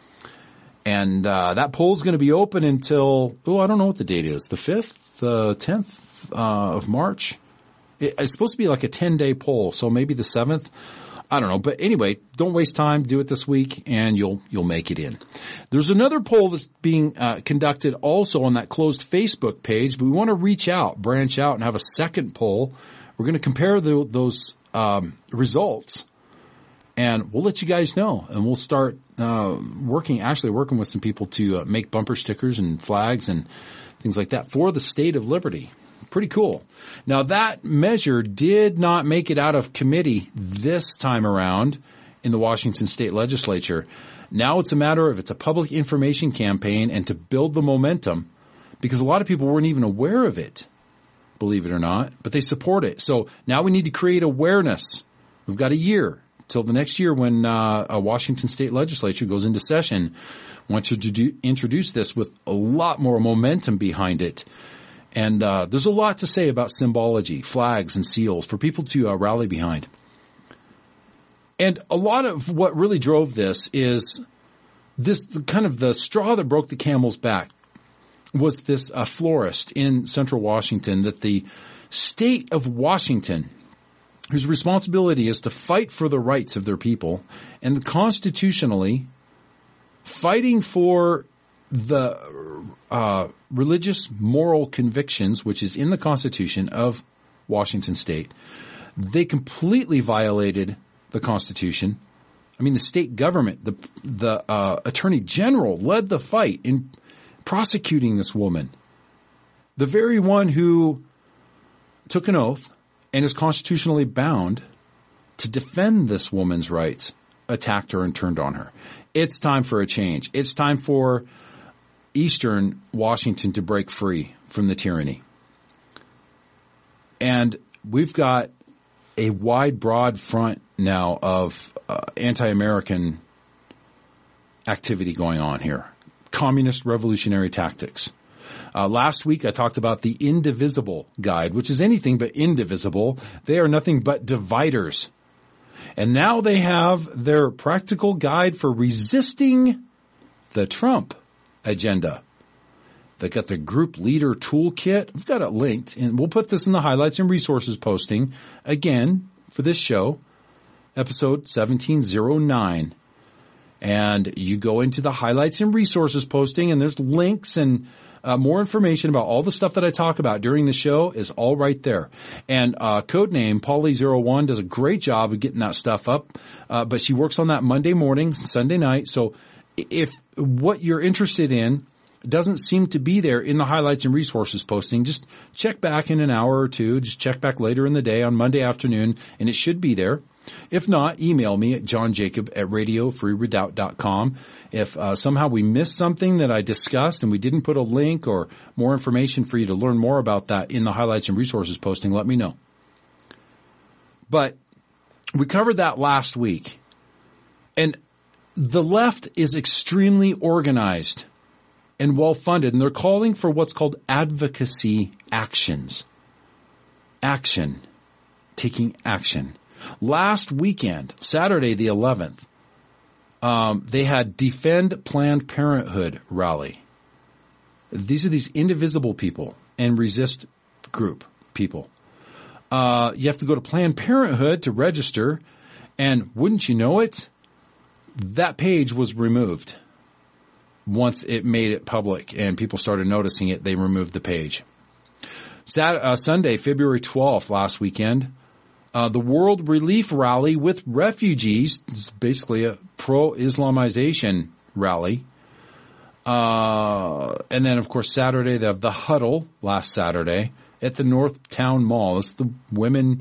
And that poll is going to be open until, I don't know what the date is, the 5th, the 10th of March. It's supposed to be like a 10-day poll, so maybe the 7th. I don't know. But anyway, don't waste time. Do it this week, and you'll make it in. There's another poll that's being conducted also on that closed Facebook page, but we want to branch out, and have a second poll. We're going to compare those results, and we'll let you guys know. And we'll start working with some people to make bumper stickers and flags and things like that for the state of Liberty. Pretty cool. Now, that measure did not make it out of committee this time around in the Washington State Legislature. Now it's a matter of it's a public information campaign and to build the momentum, because a lot of people weren't even aware of it, believe it or not, but they support it. So now we need to create awareness. We've got a year till the next year when a Washington State Legislature goes into session. I want you to introduce this with a lot more momentum behind it. And there's a lot to say about symbology, flags, and seals for people to rally behind. And a lot of what really drove this is this kind of the straw that broke the camel's back was this florist in central Washington that the state of Washington, whose responsibility is to fight for the rights of their people and constitutionally fighting for the religious moral convictions, which is in the Constitution of Washington State, they completely violated the Constitution. The state government, the Attorney General led the fight in prosecuting this woman, the very one who took an oath and is constitutionally bound to defend this woman's rights, attacked her and turned on her. It's time for a change. It's time for Eastern Washington to break free from the tyranny. And we've got a wide, broad front now of anti-American activity going on here. Communist revolutionary tactics. Last week I talked about the Indivisible Guide, which is anything but indivisible. They are nothing but dividers. And now they have their practical guide for resisting the Trump agenda. They got the group leader toolkit. I've got it linked, and we'll put this in the highlights and resources posting again for this show, episode 1709. And you go into the highlights and resources posting, and there's links and more information about all the stuff that I talk about during the show is all right there. And codename Polly01 does a great job of getting that stuff up, but she works on that Monday morning, Sunday night. So if what you're interested in doesn't seem to be there in the highlights and resources posting, just check back in an hour or two. Just check back later in the day on Monday afternoon, and it should be there. If not, email me at johnjacob@radiofreeredoubt.com. If somehow we missed something that I discussed and we didn't put a link or more information for you to learn more about that in the highlights and resources posting, let me know. But we covered that last week. And the left is extremely organized and well-funded, and they're calling for what's called advocacy actions. Action. Taking action. Last weekend, Saturday the 11th, they had Defend Planned Parenthood rally. These are these indivisible people and resist group people. You have to go to Planned Parenthood to register, and wouldn't you know it, that page was removed. Once it made it public and people started noticing it, they removed the page. Sunday, February 12th, last weekend, the World Relief Rally with refugees, is basically a pro-Islamization rally. And then, of course, Saturday, they have the Huddle last Saturday at the North Town Mall. It's the women,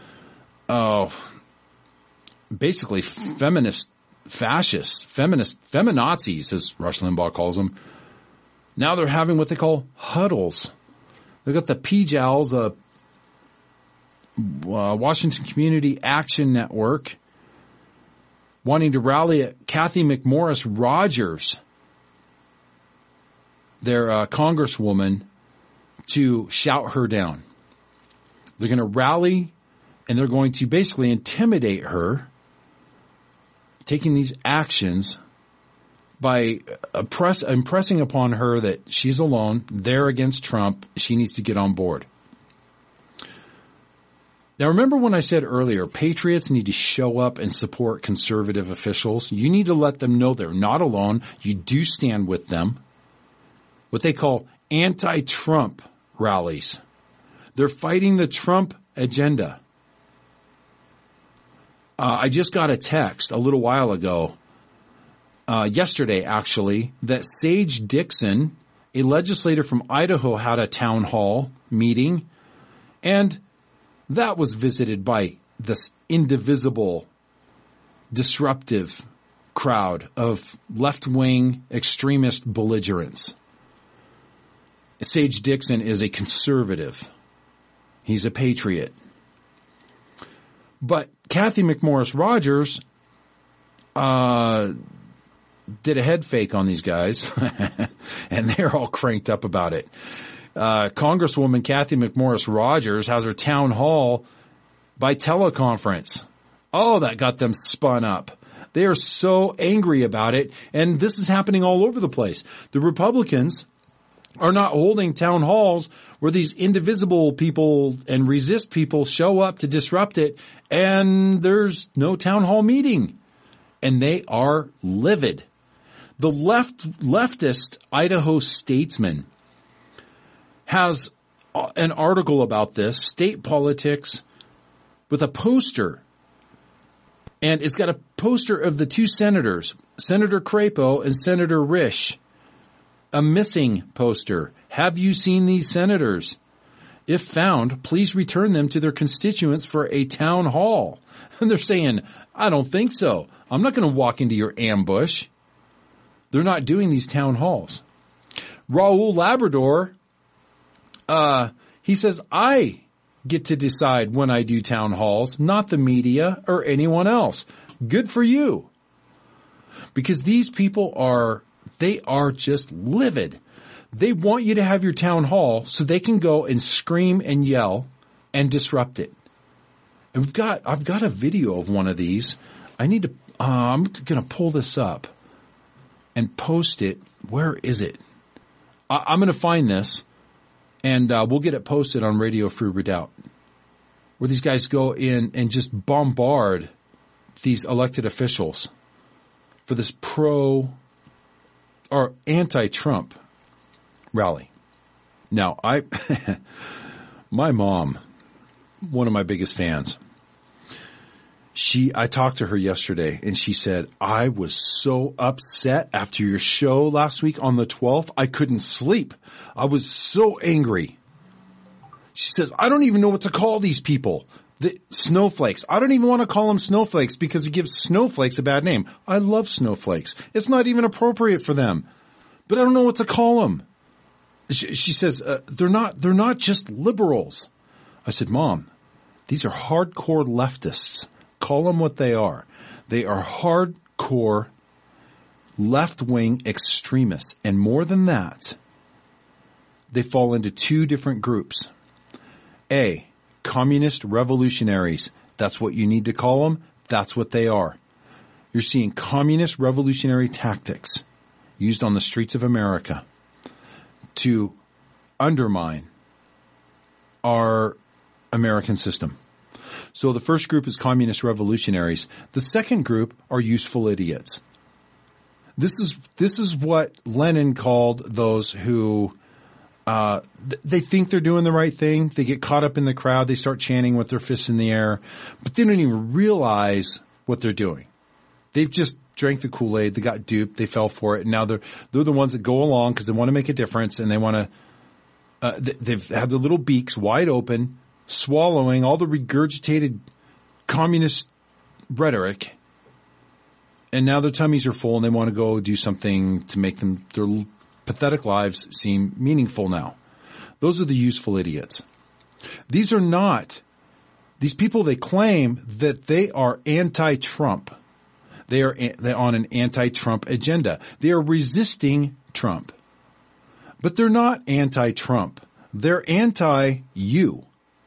basically feminist, fascists, feminazis, as Rush Limbaugh calls them. Now they're having what they call huddles. They've got the PJALs, Washington Community Action Network, wanting to rally at Kathy McMorris Rogers, their congresswoman, to shout her down. They're going to rally, and they're going to basically intimidate her, taking these actions by impressing upon her that she's alone, they're against Trump, she needs to get on board. Now, remember when I said earlier, patriots need to show up and support conservative officials? You need to let them know they're not alone. You do stand with them. What they call anti-Trump rallies. They're fighting the Trump agenda. I just got a text a little while ago, yesterday actually, that Sage Dixon, a legislator from Idaho, had a town hall meeting, and that was visited by this indivisible, disruptive crowd of left-wing extremist belligerents. Sage Dixon is a conservative. He's a patriot. But Kathy McMorris Rogers did a head fake on these guys, and they're all cranked up about it. Congresswoman Kathy McMorris Rogers has her town hall by teleconference. Oh, that got them spun up. They are so angry about it, and this is happening all over the place. The Republicans are not holding town halls where these indivisible people and resist people show up to disrupt it, and there's no town hall meeting. And they are livid. The leftist Idaho Statesman has an article about this, state politics, with a poster. And it's got a poster of the two senators, Senator Crapo and Senator Risch. A missing poster. Have you seen these senators? If found, please return them to their constituents for a town hall. And they're saying, I don't think so. I'm not going to walk into your ambush. They're not doing these town halls. Raul Labrador, he says, I get to decide when I do town halls, not the media or anyone else. Good for you. Because these people they are just livid. They want you to have your town hall so they can go and scream and yell and disrupt it. And I've got a video of one of these. I'm going to pull this up and post it. Where is it? I'm going to find this, and we'll get it posted on Radio Free Redoubt, where these guys go in and just bombard these elected officials for this pro or anti-Trump rally. Now, my mom, one of my biggest fans, I talked to her yesterday, and she said, I was so upset after your show last week on the 12th. I couldn't sleep. I was so angry. She says, I don't even know what to call these people. The snowflakes. I don't even want to call them snowflakes because it gives snowflakes a bad name. I love snowflakes. It's not even appropriate for them. But I don't know what to call them. She says, they're not just liberals. I said, Mom, these are hardcore leftists. Call them what they are. They are hardcore left-wing extremists. And more than that, they fall into two different groups. A, communist revolutionaries. That's what you need to call them. That's what they are. You're seeing communist revolutionary tactics used on the streets of America to undermine our American system. So the first group is communist revolutionaries. The second group are useful idiots. This is what Lenin called those who they think they're doing the right thing. They get caught up in the crowd. They start chanting with their fists in the air, but they don't even realize what they're doing. They've just drank the Kool-Aid. They got duped. They fell for it. And now they're the ones that go along because they want to make a difference, and they want to. They've had their little beaks wide open, swallowing all the regurgitated communist rhetoric, and now their tummies are full and they want to go do something to make their pathetic lives seem meaningful now. Those are the useful idiots. These people, they claim that they are anti-Trump. They're on an anti-Trump agenda. They are resisting Trump. But they're not anti-Trump. They're anti-you.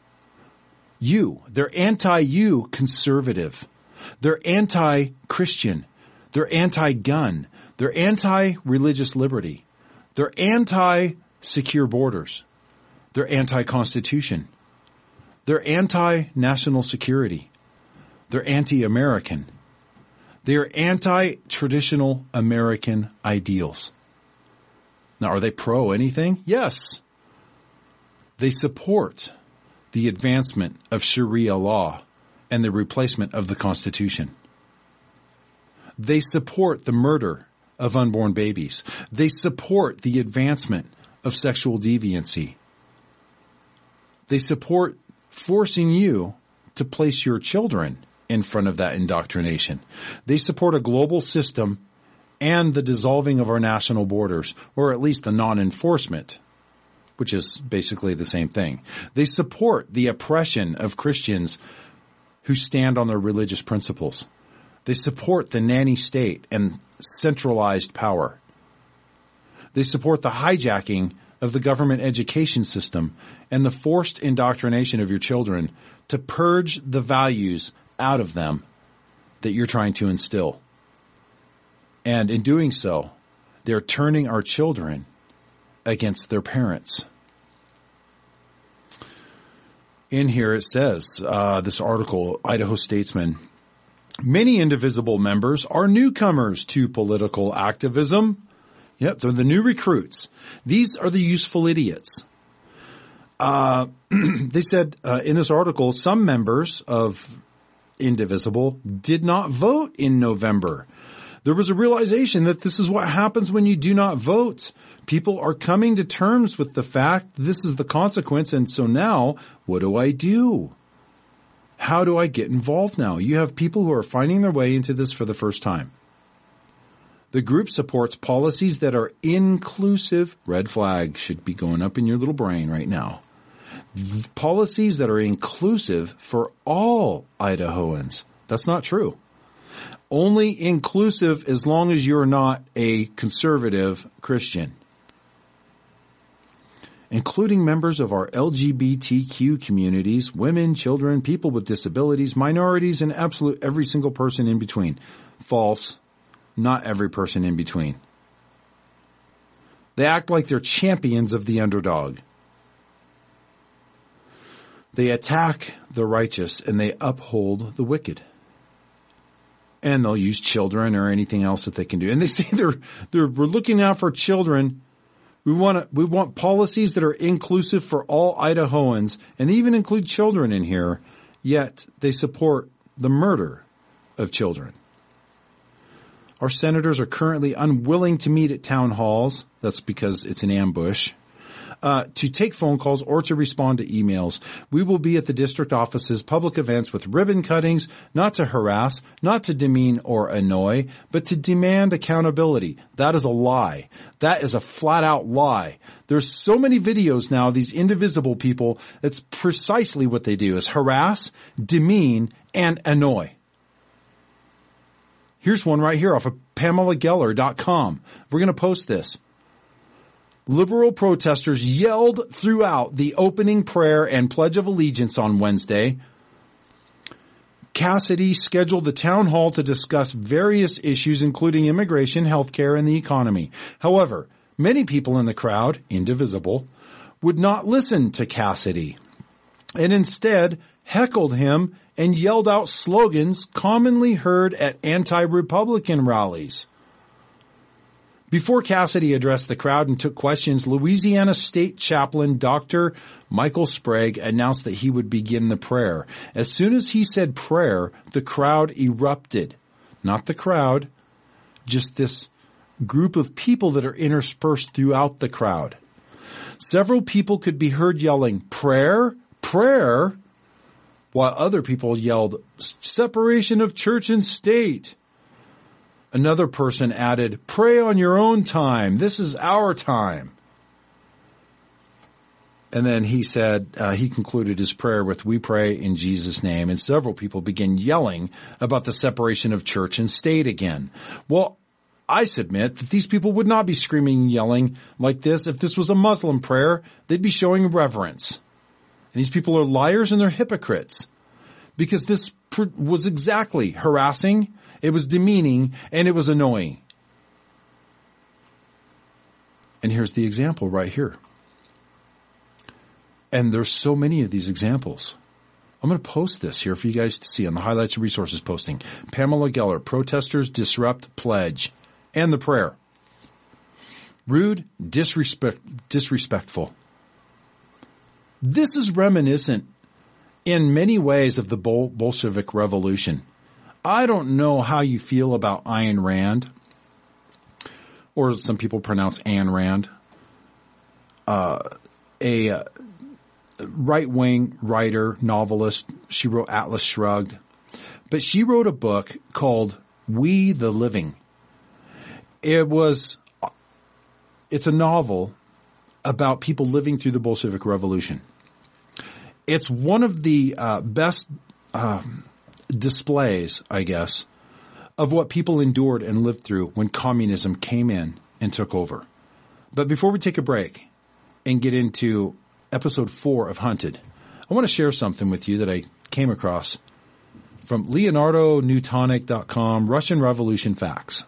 They're anti-you conservative. They're anti-Christian. They're anti-gun. They're anti-religious liberty. They're anti-secure borders. They're anti-constitution. They're anti-national security. They're anti-American. They are anti-traditional American ideals. Now, are they pro anything? Yes. They support the advancement of Sharia law and the replacement of the Constitution. They support the murder of unborn babies. They support the advancement of sexual deviancy. They support forcing you to place your children in front of that indoctrination. They support a global system and the dissolving of our national borders, or at least the non-enforcement, which is basically the same thing. They support the oppression of Christians who stand on their religious principles. They support the nanny state and centralized power. They support the hijacking of the government education system and the forced indoctrination of your children to purge the values out of them that you're trying to instill. And in doing so, they're turning our children against their parents. In here it says, this article, Idaho Statesman, many indivisible members are newcomers to political activism. Yep, they're the new recruits. These are the useful idiots. They said in this article, some members of Indivisible did not vote in November. There was a realization that this is what happens when you do not vote. People are coming to terms with the fact this is the consequence, and so now, what do? How do I get involved now? You have people who are finding their way into this for the first time. The group supports policies that are inclusive. Red flag should be going up in your little brain right now. Policies that are inclusive for all Idahoans. That's not true. Only inclusive as long as you're not a conservative Christian. including members of our LGBTQ communities, women, children, people with disabilities, minorities, and absolute every single person in between. False. Not every person in between. They act like they're champions of the underdog. They attack the righteous and they uphold the wicked. And they'll use children or anything else that they can do. And they say we're looking out for children. We want policies that are inclusive for all Idahoans, and they even include children in here, yet they support the murder of children. Our senators are currently unwilling to meet at town halls. That's because it's an ambush. To take phone calls or to respond to emails. We will be at the district offices, public events with ribbon cuttings, not to harass, not to demean or annoy, but to demand accountability. That is a lie. That is a flat out lie. There's so many videos now of these indivisible people. That's precisely what they do, is harass, demean, and annoy. Here's one right here off of PamelaGeller.com. We're going to post this. Liberal protesters yelled throughout the opening prayer and Pledge of Allegiance on Wednesday. Cassidy scheduled the town hall to discuss various issues, including immigration, healthcare, and the economy. However, many people in the crowd, indivisible, would not listen to Cassidy and instead heckled him and yelled out slogans commonly heard at anti-Republican rallies. Before Cassidy addressed the crowd and took questions, Louisiana State Chaplain Dr. Michael Sprague announced that he would begin the prayer. As soon as he said prayer, the crowd erupted. Not the crowd, just this group of people that are interspersed throughout the crowd. Several people could be heard yelling, "Prayer, prayer," while other people yelled, "Separation of church and state." Another person added, "Pray on your own time. This is our time." And then he said, he concluded his prayer with, "We pray in Jesus' name." And several people began yelling about the separation of church and state again. Well, I submit that these people would not be screaming and yelling like this. If this was a Muslim prayer, they'd be showing reverence. And these people are liars and they're hypocrites, because this was exactly harassing, it was demeaning, and it was annoying. And here's the example right here. And there's so many of these examples. I'm going to post this here for you guys to see on the Highlights and Resources posting. Pamela Geller, protesters disrupt pledge and the prayer. Rude, disrespectful. This is reminiscent in many ways of the Bolshevik Revolution. I don't know how you feel about Ayn Rand, or some people pronounce Ayn Rand, a right-wing writer, novelist. She wrote Atlas Shrugged. But she wrote a book called We the Living. It's a novel about people living through the Bolshevik Revolution. It's one of the best displays, I guess, of what people endured and lived through when communism came in and took over. But before we take a break and get into episode 4 of Hunted, I want to share something with you that I came across from LeonardoNewtonic.com, Russian Revolution Facts.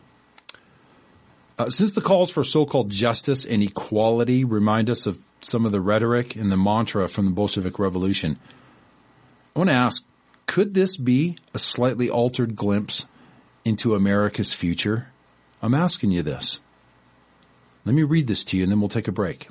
Since the calls for so-called justice and equality remind us of some of the rhetoric and the mantra from the Bolshevik Revolution, I want to ask, could this be a slightly altered glimpse into America's future? I'm asking you this. Let me read this to you and then we'll take a break.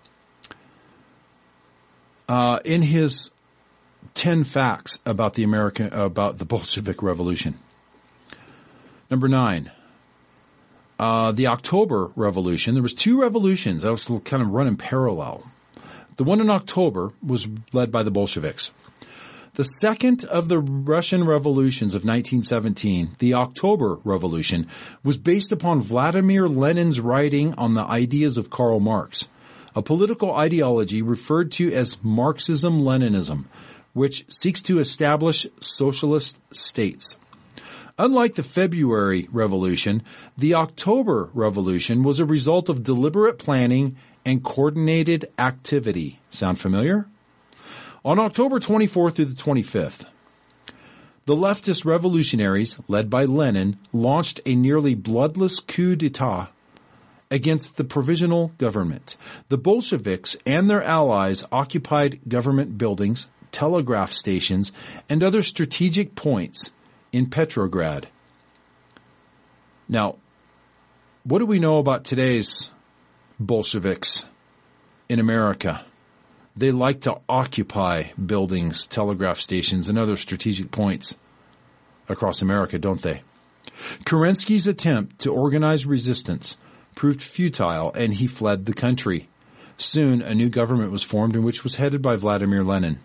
In his 10 facts about the Bolshevik Revolution. Number 9. The October Revolution. There was 2 revolutions that was kind of running parallel. The one in October was led by the Bolsheviks. The second of the Russian revolutions of 1917, the October Revolution, was based upon Vladimir Lenin's writing on the ideas of Karl Marx, a political ideology referred to as Marxism-Leninism, which seeks to establish socialist states. Unlike the February Revolution, the October Revolution was a result of deliberate planning and coordinated activity. Sound familiar? On October 24th through the 25th, the leftist revolutionaries, led by Lenin, launched a nearly bloodless coup d'etat against the provisional government. The Bolsheviks and their allies occupied government buildings, telegraph stations, and other strategic points in Petrograd. Now, what do we know about today's Bolsheviks in America? They like to occupy buildings, telegraph stations, and other strategic points across America, don't they? Kerensky's attempt to organize resistance proved futile, and he fled the country. Soon, a new government was formed, in which was headed by Vladimir Lenin.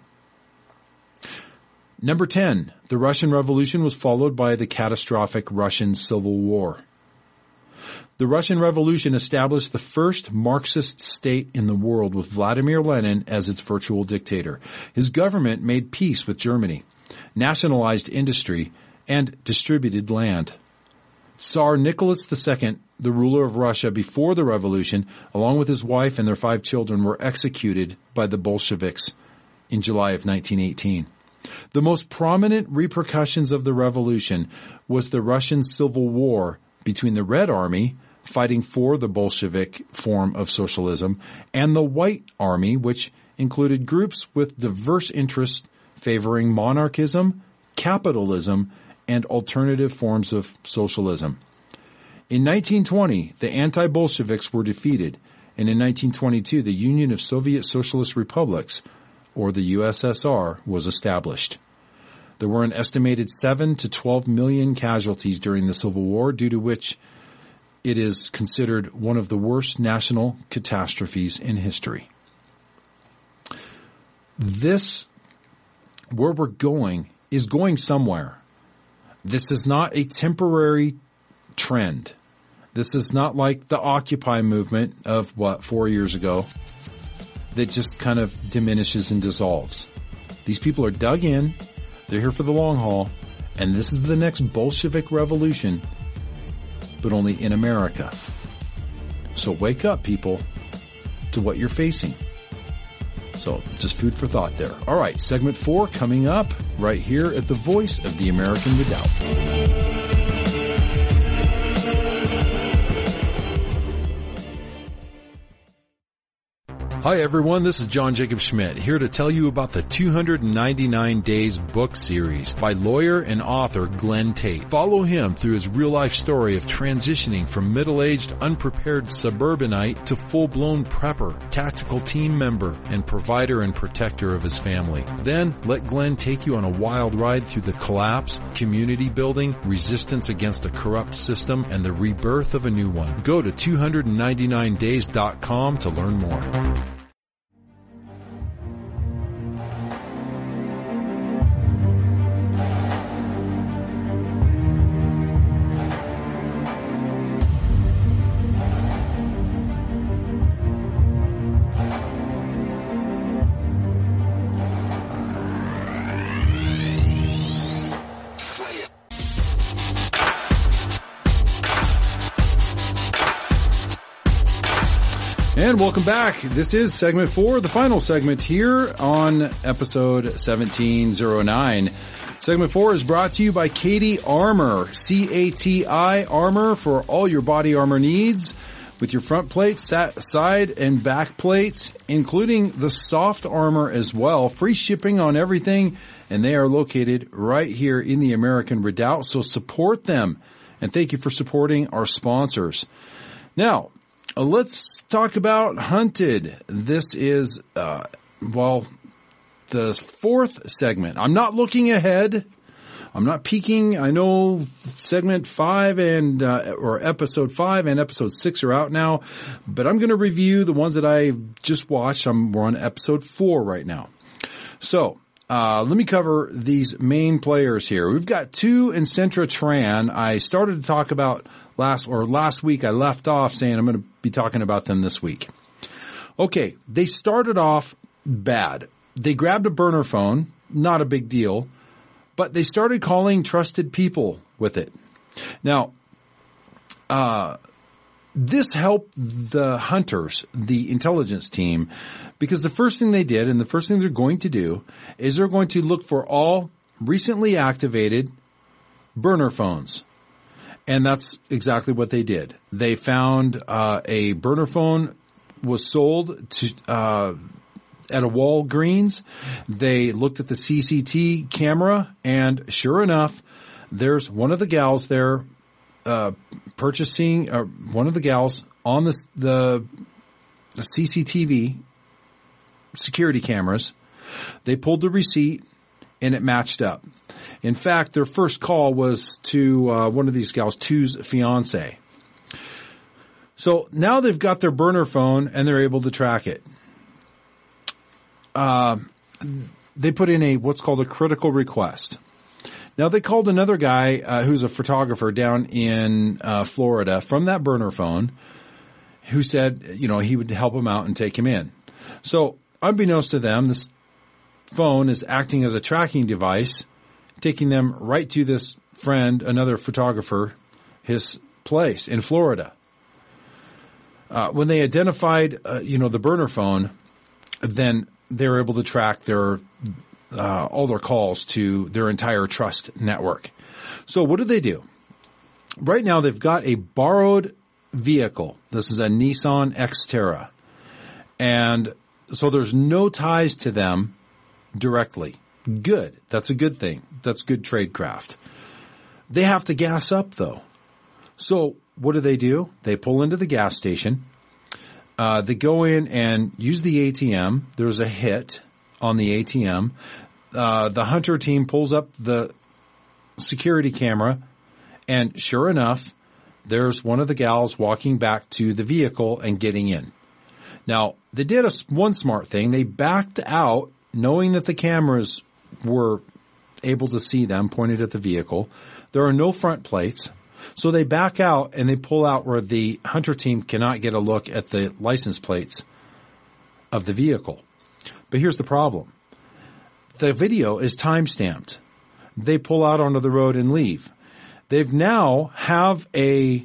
Number 10, the Russian Revolution was followed by the catastrophic Russian Civil War. The Russian Revolution established the first Marxist state in the world with Vladimir Lenin as its virtual dictator. His government made peace with Germany, nationalized industry, and distributed land. Tsar Nicholas II, the ruler of Russia before the revolution, along with his wife and their 5 children, were executed by the Bolsheviks in July of 1918. The most prominent repercussions of the revolution was the Russian Civil War between the Red Army, fighting for the Bolshevik form of socialism, and the White Army, which included groups with diverse interests favoring monarchism, capitalism, and alternative forms of socialism. In 1920, the anti-Bolsheviks were defeated, and in 1922, the Union of Soviet Socialist Republics, or the USSR, was established. There were an estimated 7 to 12 million casualties during the Civil War, due to which it is considered one of the worst national catastrophes in history. This, where we're going, is going somewhere. This is not a temporary trend. This is not like the Occupy movement of, 4 years ago, that just kind of diminishes and dissolves. These people are dug in, they're here for the long haul, and this is the next Bolshevik revolution, but only in America. So wake up, people, to what you're facing. So just food for thought there. All right, segment 4 coming up right here at the Voice of the American Redoubt. Hi everyone, this is John Jacob Schmidt, here to tell you about the 299 Days book series by lawyer and author Glenn Tate. Follow him through his real-life story of transitioning from middle-aged, unprepared suburbanite to full-blown prepper, tactical team member, and provider and protector of his family. Then, let Glenn take you on a wild ride through the collapse, community building, resistance against a corrupt system, and the rebirth of a new one. Go to 299days.com to learn more. And welcome back. This is segment 4, the final segment here on episode 1709. Segment 4 is brought to you by Cati Armor, C-A-T-I Armor, for all your body armor needs, with your front plates, side and back plates, including the soft armor as well. Free shipping on everything, and they are located right here in the American Redoubt, so support them. And thank you for supporting our sponsors. Now, let's talk about Hunted. This is, the 4th segment. I'm not looking ahead. I'm not peeking. I know segment 5 or episode 5 and episode 6 are out now, but I'm going to review the ones that I just watched. We're on episode 4 right now. So, let me cover these main players here. We've got Tu and Centra Tran. I started to talk about last week. I left off saying I'm going to be talking about them this week. Okay, they started off bad. They grabbed a burner phone, not a big deal, but they started calling trusted people with it. Now, this helped the hunters, the intelligence team, because the first thing they did and the first thing they're going to do is they're going to look for all recently activated burner phones. And that's exactly what they did. They found a burner phone was sold to at a Walgreens. They looked at the CCTV camera, and sure enough, there's one of the gals there purchasing one of the gals on the CCTV security cameras. They pulled the receipt, and it matched up. In fact, their first call was to one of these gals, Tu's fiance. So now they've got their burner phone, and they're able to track it. They put in what's called a critical request. Now, they called another guy who's a photographer down in Florida from that burner phone who said, he would help him out and take him in. So, unbeknownst to them, this phone is acting as a tracking device, taking them right to this friend, another photographer, his place in Florida. When they identified, the burner phone, then they were able to track all their calls to their entire trust network. So what did they do? Right now they've got a borrowed vehicle. This is a Nissan Xterra. And so there's no ties to them directly. Good. That's a good thing. That's good tradecraft. They have to gas up though. So what do? They pull into the gas station. They go in and use the ATM. There's a hit on the ATM. The hunter team pulls up the security camera, and sure enough, there's one of the gals walking back to the vehicle and getting in. Now, they did one smart thing. They backed out, knowing that the cameras were able to see them pointed at the vehicle. There are no front plates. So they back out and they pull out where the hunter team cannot get a look at the license plates of the vehicle. But here's the problem. The video is time-stamped. They pull out onto the road and leave. They've now have a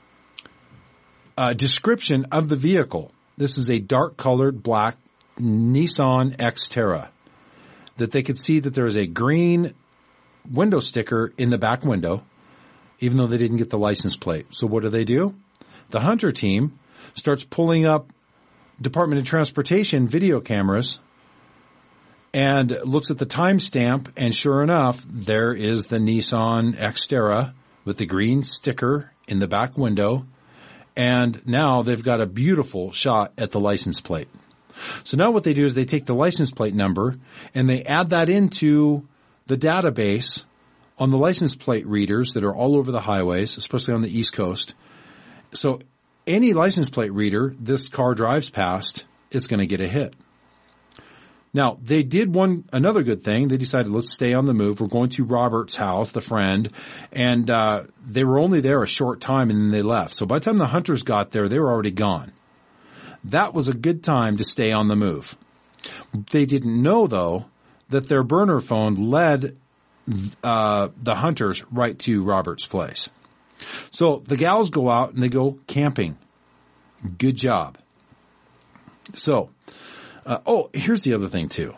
description of the vehicle. This is a dark-colored black Nissan Xterra. That they could see that there is a green window sticker in the back window, even though they didn't get the license plate. So what do? The hunter team starts pulling up Department of Transportation video cameras and looks at the timestamp, and sure enough, there is the Nissan Xterra with the green sticker in the back window, and now they've got a beautiful shot at the license plate. So now what they do is they take the license plate number and they add that into the database on the license plate readers that are all over the highways, especially on the East Coast. So any license plate reader this car drives past, it's going to get a hit. Now, they did another good thing. They decided, let's stay on the move. We're going to Robert's house, the friend, and they were only there a short time and then they left. So by the time the hunters got there, they were already gone. That was a good time to stay on the move. They didn't know, though, that their burner phone led the hunters right to Robert's place. So the gals go out and they go camping. Good job. So, here's the other thing too.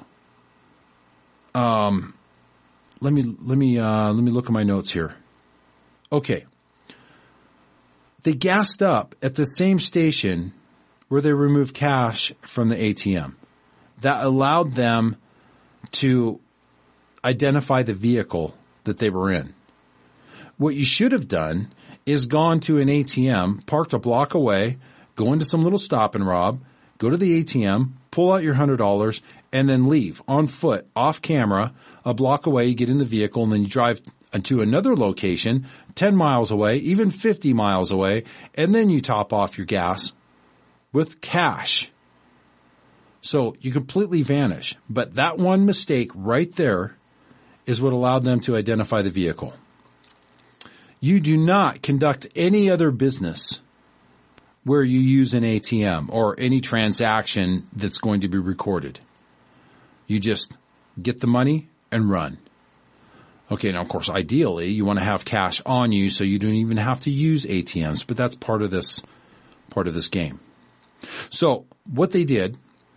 Let me look at my notes here. Okay. They gassed up at the same station where they removed cash from the ATM. That allowed them to identify the vehicle that they were in. What you should have done is gone to an ATM, parked a block away, go into some little stop and rob, go to the ATM, pull out your $100, and then leave on foot, off camera, a block away. You get in the vehicle, and then you drive to another location, 10 miles away, even 50 miles away, and then you top off your gas with cash. So you completely vanish. But that one mistake right there is what allowed them to identify the vehicle. You do not conduct any other business where you use an ATM or any transaction that's going to be recorded. You just get the money and run. Okay, now of course, ideally, you want to have cash on you so you don't even have to use ATMs, but that's part of this part of this game. So what they did,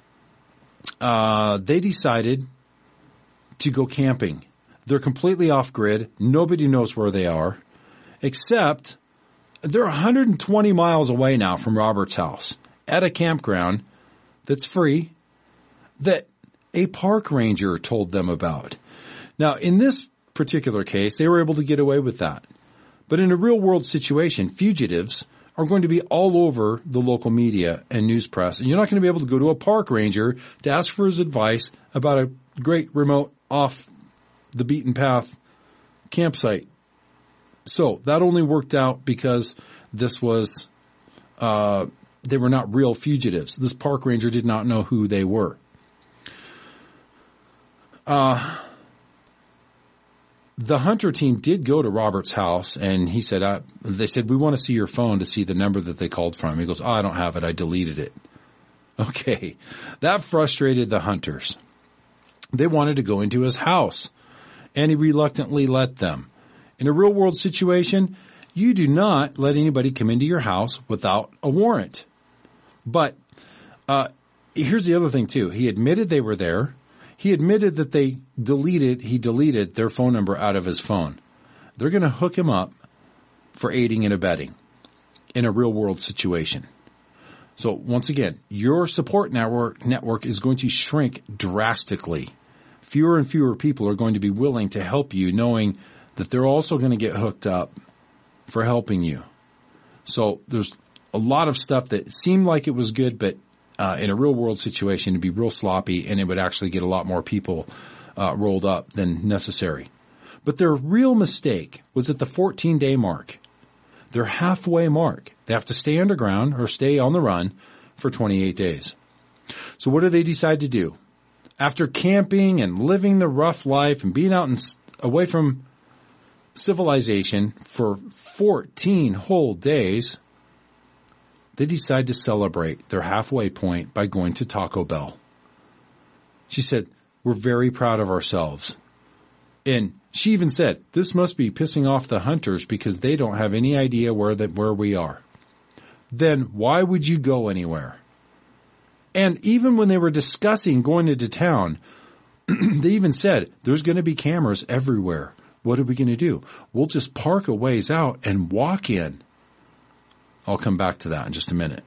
they decided to go camping. They're completely off grid. Nobody knows where they are, except they're 120 miles away now from Robert's house at a campground that's free that a park ranger told them about. Now, in this particular case, they were able to get away with that. But in a real world situation, fugitives are going to be all over the local media and news press. And you're not going to be able to go to a park ranger to ask for his advice about a great remote off the beaten path campsite. So that only worked out because this was, they were not real fugitives. This park ranger did not know who they were. The hunter team did go to Robert's house, and he said, they said, we want to see your phone to see the number that they called from. He goes, I don't have it. I deleted it. Okay. That frustrated the hunters. They wanted to go into his house, and he reluctantly let them. In a real world situation, you do not let anybody come into your house without a warrant. But here's the other thing, too. He admitted they were there. He admitted that he deleted their phone number out of his phone. They're going to hook him up for aiding and abetting in a real world situation. So once again, your support network is going to shrink drastically. Fewer and fewer people are going to be willing to help you, knowing that they're also going to get hooked up for helping you. So there's a lot of stuff that seemed like it was good, but in a real world situation, it'd be real sloppy, and it would actually get a lot more people rolled up than necessary. But their real mistake was at the 14-day mark. Their halfway mark. They have to stay underground or stay on the run for 28 days. So what do they decide to do? After camping and living the rough life and being out and away from civilization for 14 whole days, they decide to celebrate their halfway point by going to Taco Bell. She said, we're very proud of ourselves. And she even said, this must be pissing off the hunters because they don't have any idea where we are. Then why would you go anywhere? And even when they were discussing going into town, they even said, there's going to be cameras everywhere. What are we going to do? We'll just park a ways out and walk in. I'll come back to that in just a minute.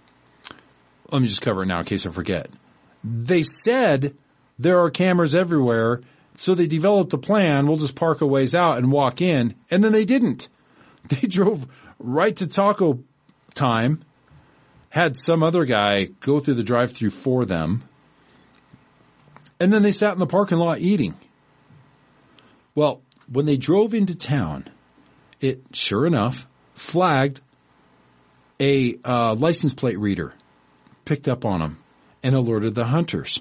Let me just cover it now in case I forget. They said there are cameras everywhere, so they developed a plan. We'll just park a ways out and walk in, and then they didn't. They drove right to Taco Time, had some other guy go through the drive-thru for them, and then they sat in the parking lot eating. Well, when they drove into town, it, sure enough, flagged a license plate reader, picked up on them, and alerted the hunters.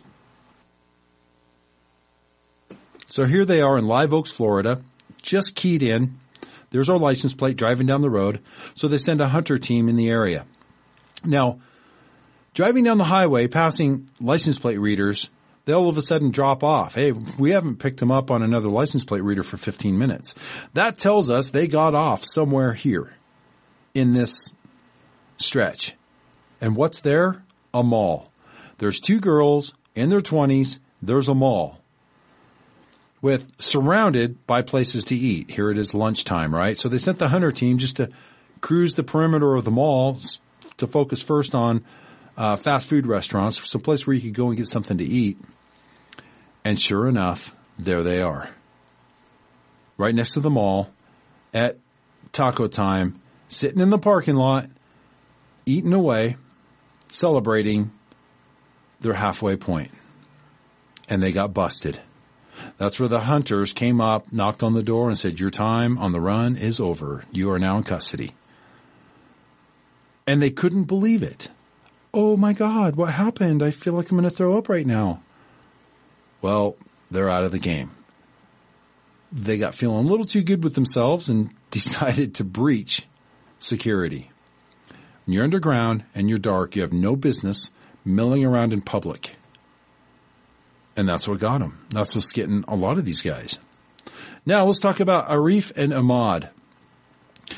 So here they are in Live Oaks, Florida, just keyed in. There's our license plate driving down the road. So they send a hunter team in the area. Now, driving down the highway, passing license plate readers, they all of a sudden drop off. Hey, we haven't picked them up on another license plate reader for 15 minutes. That tells us they got off somewhere here in this stretch. And what's there? A mall. There's two girls in their 20s. There's a mall surrounded by places to eat. Here it is lunchtime, right? So they sent the hunter team just to cruise the perimeter of the mall to focus first on fast food restaurants, some place where you could go and get something to eat. And sure enough, there they are. Right next to the mall at Taco Time, sitting in the parking lot, eating away, celebrating their halfway point. And they got busted. That's where the hunters came up, knocked on the door, and said, your time on the run is over. You are now in custody. And they couldn't believe it. Oh, my God, what happened? I feel like I'm going to throw up right now. Well, they're out of the game. They got feeling a little too good with themselves and decided to breach security. When you're underground and you're dark, you have no business milling around in public. And that's what got them. That's what's getting a lot of these guys. Now let's talk about Arif and Ahmad.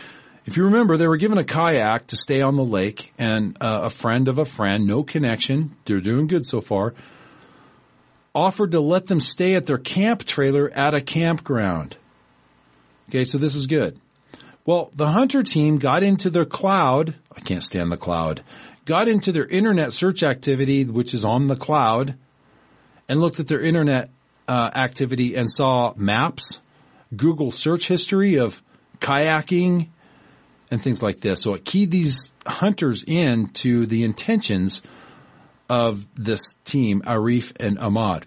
If you remember, they were given a kayak to stay on the lake, and a friend of a friend, no connection, they're doing good so far, offered to let them stay at their camp trailer at a campground. Okay, so this is good. Well, the hunter team got into their cloud. I can't stand the cloud. Got into their internet search activity, which is on the cloud, and looked at their internet activity and saw maps, Google search history of kayaking, and things like this. So it keyed these hunters in to the intentions of this team, Arif and Ahmad.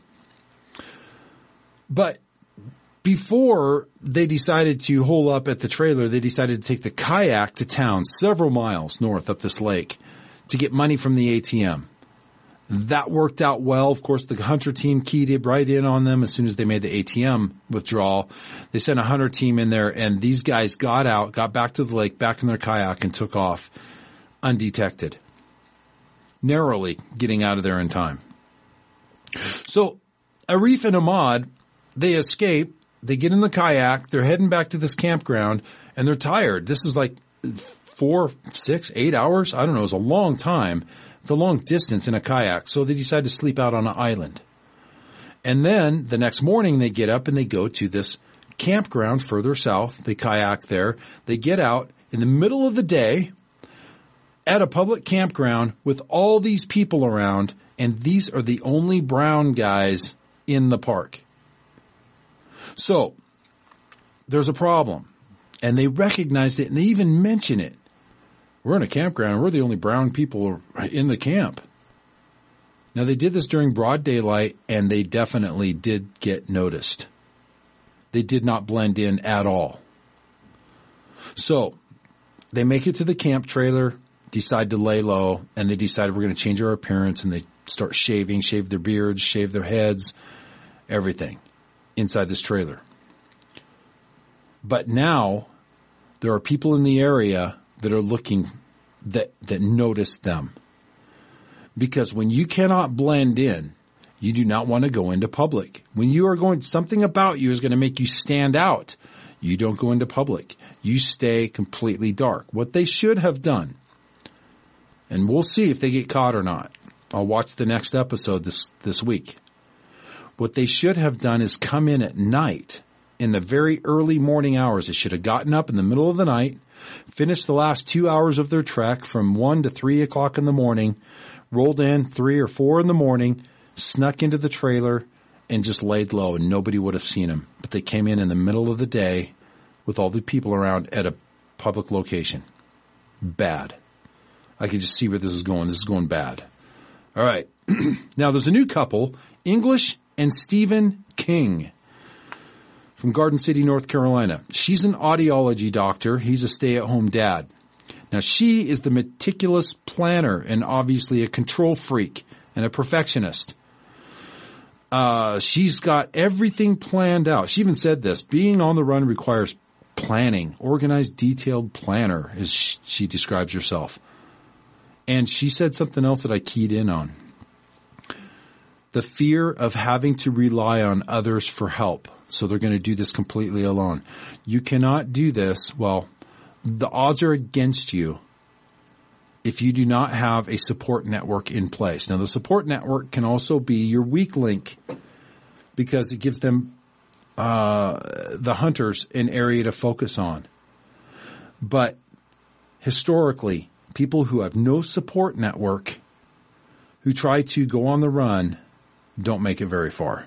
But before they decided to hole up at the trailer, they decided to take the kayak to town several miles north up this lake to get money from the ATM. That worked out well. Of course, the hunter team keyed it right in on them as soon as they made the ATM withdrawal. They sent a hunter team in there, and these guys got out, got back to the lake, back in their kayak, and took off undetected, narrowly getting out of there in time. So Arif and Ahmad, they escape. They get in the kayak. They're heading back to this campground, and they're tired. This is like 4, 6, 8 hours. I don't know. It's a long time. It's a long distance in a kayak. So they decide to sleep out on an island. And then the next morning they get up and they go to this campground further south. They kayak there. They get out in the middle of the day at a public campground with all these people around, and these are the only brown guys in the park. So there's a problem, and they recognized it, and they even mention it. We're in a campground. We're the only brown people in the camp. Now, they did this during broad daylight, and they definitely did get noticed. They did not blend in at all. So they make it to the camp trailer, decide to lay low, and they decided we're going to change our appearance, and they start shaving, shave their beards, shave their heads, everything inside this trailer. But now there are people in the area that are looking, that notice them. Because when you cannot blend in, you do not want to go into public. When you are going, something about you is going to make you stand out. You don't go into public. You stay completely dark. What they should have done, and we'll see if they get caught or not. I'll watch the next episode this week. What they should have done is come in at night in the very early morning hours. They should have gotten up in the middle of the night, finished the last 2 hours of their trek from 1 to 3 o'clock in the morning, rolled in 3 or 4 in the morning, snuck into the trailer, and just laid low, and nobody would have seen them. But they came in the middle of the day with all the people around at a public location. Bad. I can just see where this is going. This is going bad. All right. Now, there's a new couple, English and Stephen King, from Garden City, North Carolina. She's an audiology doctor. He's a stay-at-home dad. Now, she is the meticulous planner and obviously a control freak and a perfectionist. She's got everything planned out. She even said this: being on the run requires planning, organized, detailed planner, as she describes herself. And she said something else that I keyed in on. The fear of having to rely on others for help. So they're going to do this completely alone. You cannot do this. Well, the odds are against you if you do not have a support network in place. Now, the support network can also be your weak link because it gives them, the hunters, an area to focus on. But historically, people who have no support network, who try to go on the run, don't make it very far.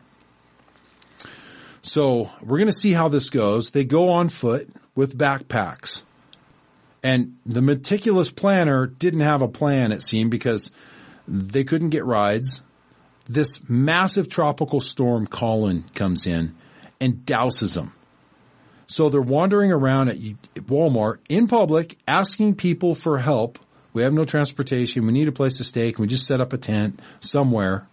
So we're going to see how this goes. They go on foot with backpacks. And the meticulous planner didn't have a plan, it seemed, because they couldn't get rides. This massive tropical storm, Colin, comes in and douses them. So they're wandering around at Walmart in public, asking people for help. We have no transportation. We need a place to stay. Can we just set up a tent somewhere?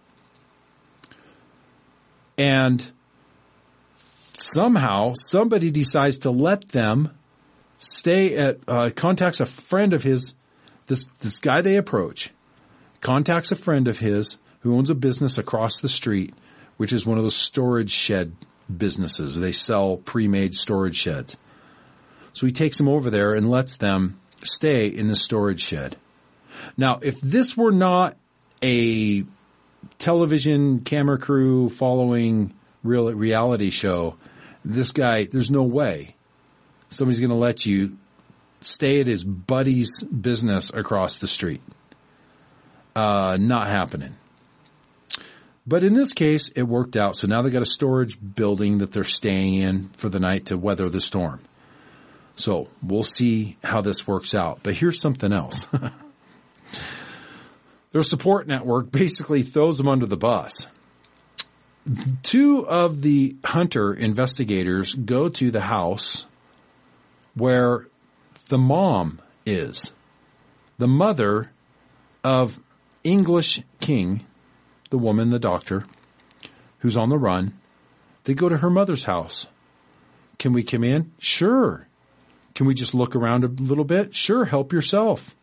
And somehow somebody decides to let them stay at, contacts a friend of his, this guy they approach, contacts a friend of his who owns a business across the street, which is one of those storage shed businesses. They sell pre-made storage sheds. So he takes them over there and lets them stay in the storage shed. Now, if this were not a television camera crew following reality show, this guy, there's no way somebody's going to let you stay at his buddy's business across the street. Not happening. But in this case, it worked out. So now they got a storage building that they're staying in for the night to weather the storm. So we'll see how this works out. But here's something else. Their support network basically throws them under the bus. 2 of the Hunter investigators go to the house where the mom is. The mother of English King, the woman, the doctor, who's on the run. They go to her mother's house. Can we come in? Sure. Can we just look around a little bit? Sure, help yourself.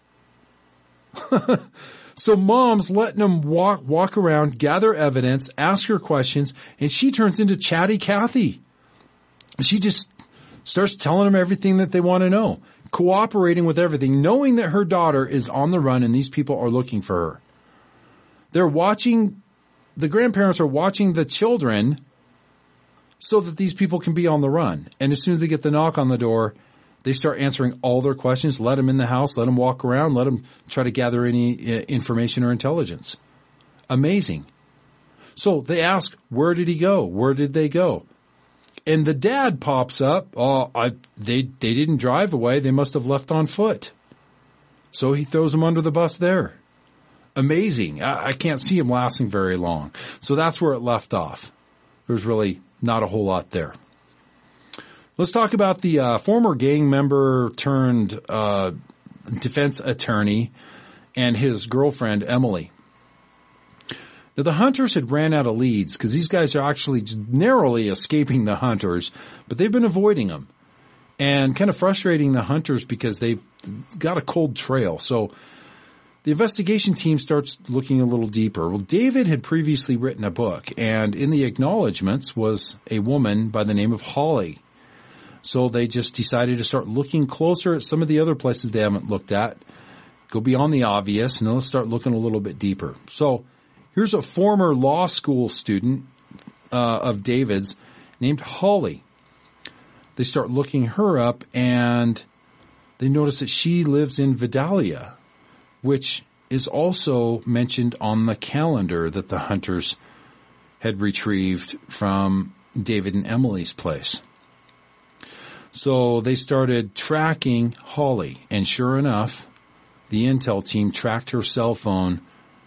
So mom's letting them walk around, gather evidence, ask her questions, and she turns into Chatty Cathy. She just starts telling them everything that they want to know, cooperating with everything, knowing that her daughter is on the run and these people are looking for her. They're watching, the grandparents are watching the children so that these people can be on the run. And as soon as they get the knock on the door, they start answering all their questions, let them in the house, let them walk around, let them try to gather any information or intelligence. Amazing. So they ask, where did he go? Where did they go? And the dad pops up. Oh, they didn't drive away. They must have left on foot. So he throws them under the bus there. Amazing. I can't see him lasting very long. So that's where it left off. There's really not a whole lot there. Let's talk about the former gang member turned defense attorney and his girlfriend, Emily. Now, the Hunters had ran out of leads because these guys are actually narrowly escaping the Hunters, but they've been avoiding them and kind of frustrating the Hunters because they've got a cold trail. So the investigation team starts looking a little deeper. Well, David had previously written a book, and in the acknowledgments was a woman by the name of Holly. So they just decided to start looking closer at some of the other places they haven't looked at, go beyond the obvious, and then let's start looking a little bit deeper. So here's a former law school student of David's named Holly. They start looking her up, and they notice that she lives in Vidalia, which is also mentioned on the calendar that the Hunters had retrieved from David and Emily's place. So they started tracking Holly, and sure enough, the intel team tracked her cell phone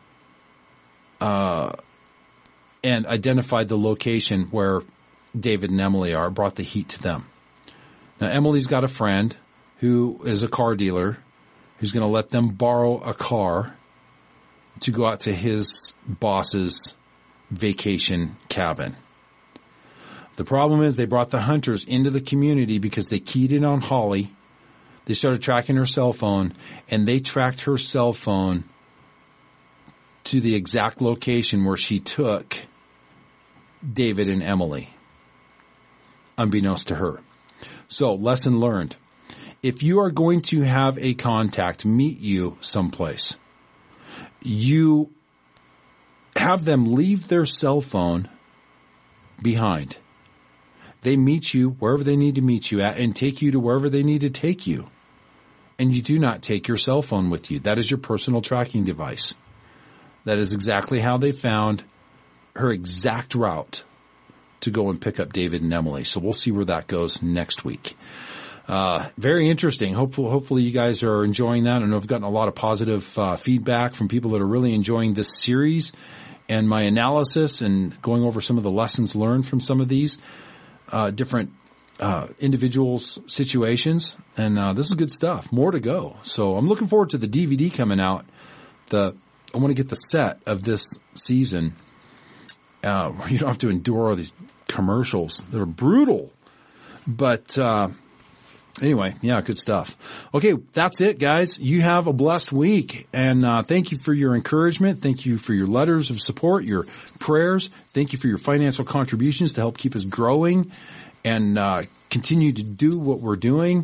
and identified the location where David and Emily are, brought the heat to them. Now, Emily's got a friend who is a car dealer who's going to let them borrow a car to go out to his boss's vacation cabin. The problem is they brought the Hunters into the community because they keyed in on Holly. They started tracking her cell phone, and they tracked her cell phone to the exact location where she took David and Emily, unbeknownst to her. So, lesson learned. If you are going to have a contact meet you someplace, you have them leave their cell phone behind. They meet you wherever they need to meet you at and take you to wherever they need to take you. And you do not take your cell phone with you. That is your personal tracking device. That is exactly how they found her exact route to go and pick up David and Emily. So we'll see where that goes next week. Very interesting. Hopefully you guys are enjoying that. I know I've gotten a lot of positive feedback from people that are really enjoying this series and my analysis and going over some of the lessons learned from some of these different individuals' situations. And this is good stuff. More to go. So I'm looking forward to the DVD coming out. I want to get the set of this season where you don't have to endure all these commercials. They're brutal. But anyway, yeah, good stuff. Okay, that's it, guys. You have a blessed week. And thank you for your encouragement. Thank you for your letters of support, your prayers. Thank you for your financial contributions to help keep us growing and continue to do what we're doing.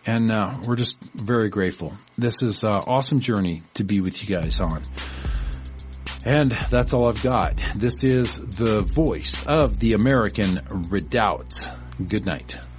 And we're just very grateful. This is an awesome journey to be with you guys on. And that's all I've got. This is the voice of the American Redoubt. Good night.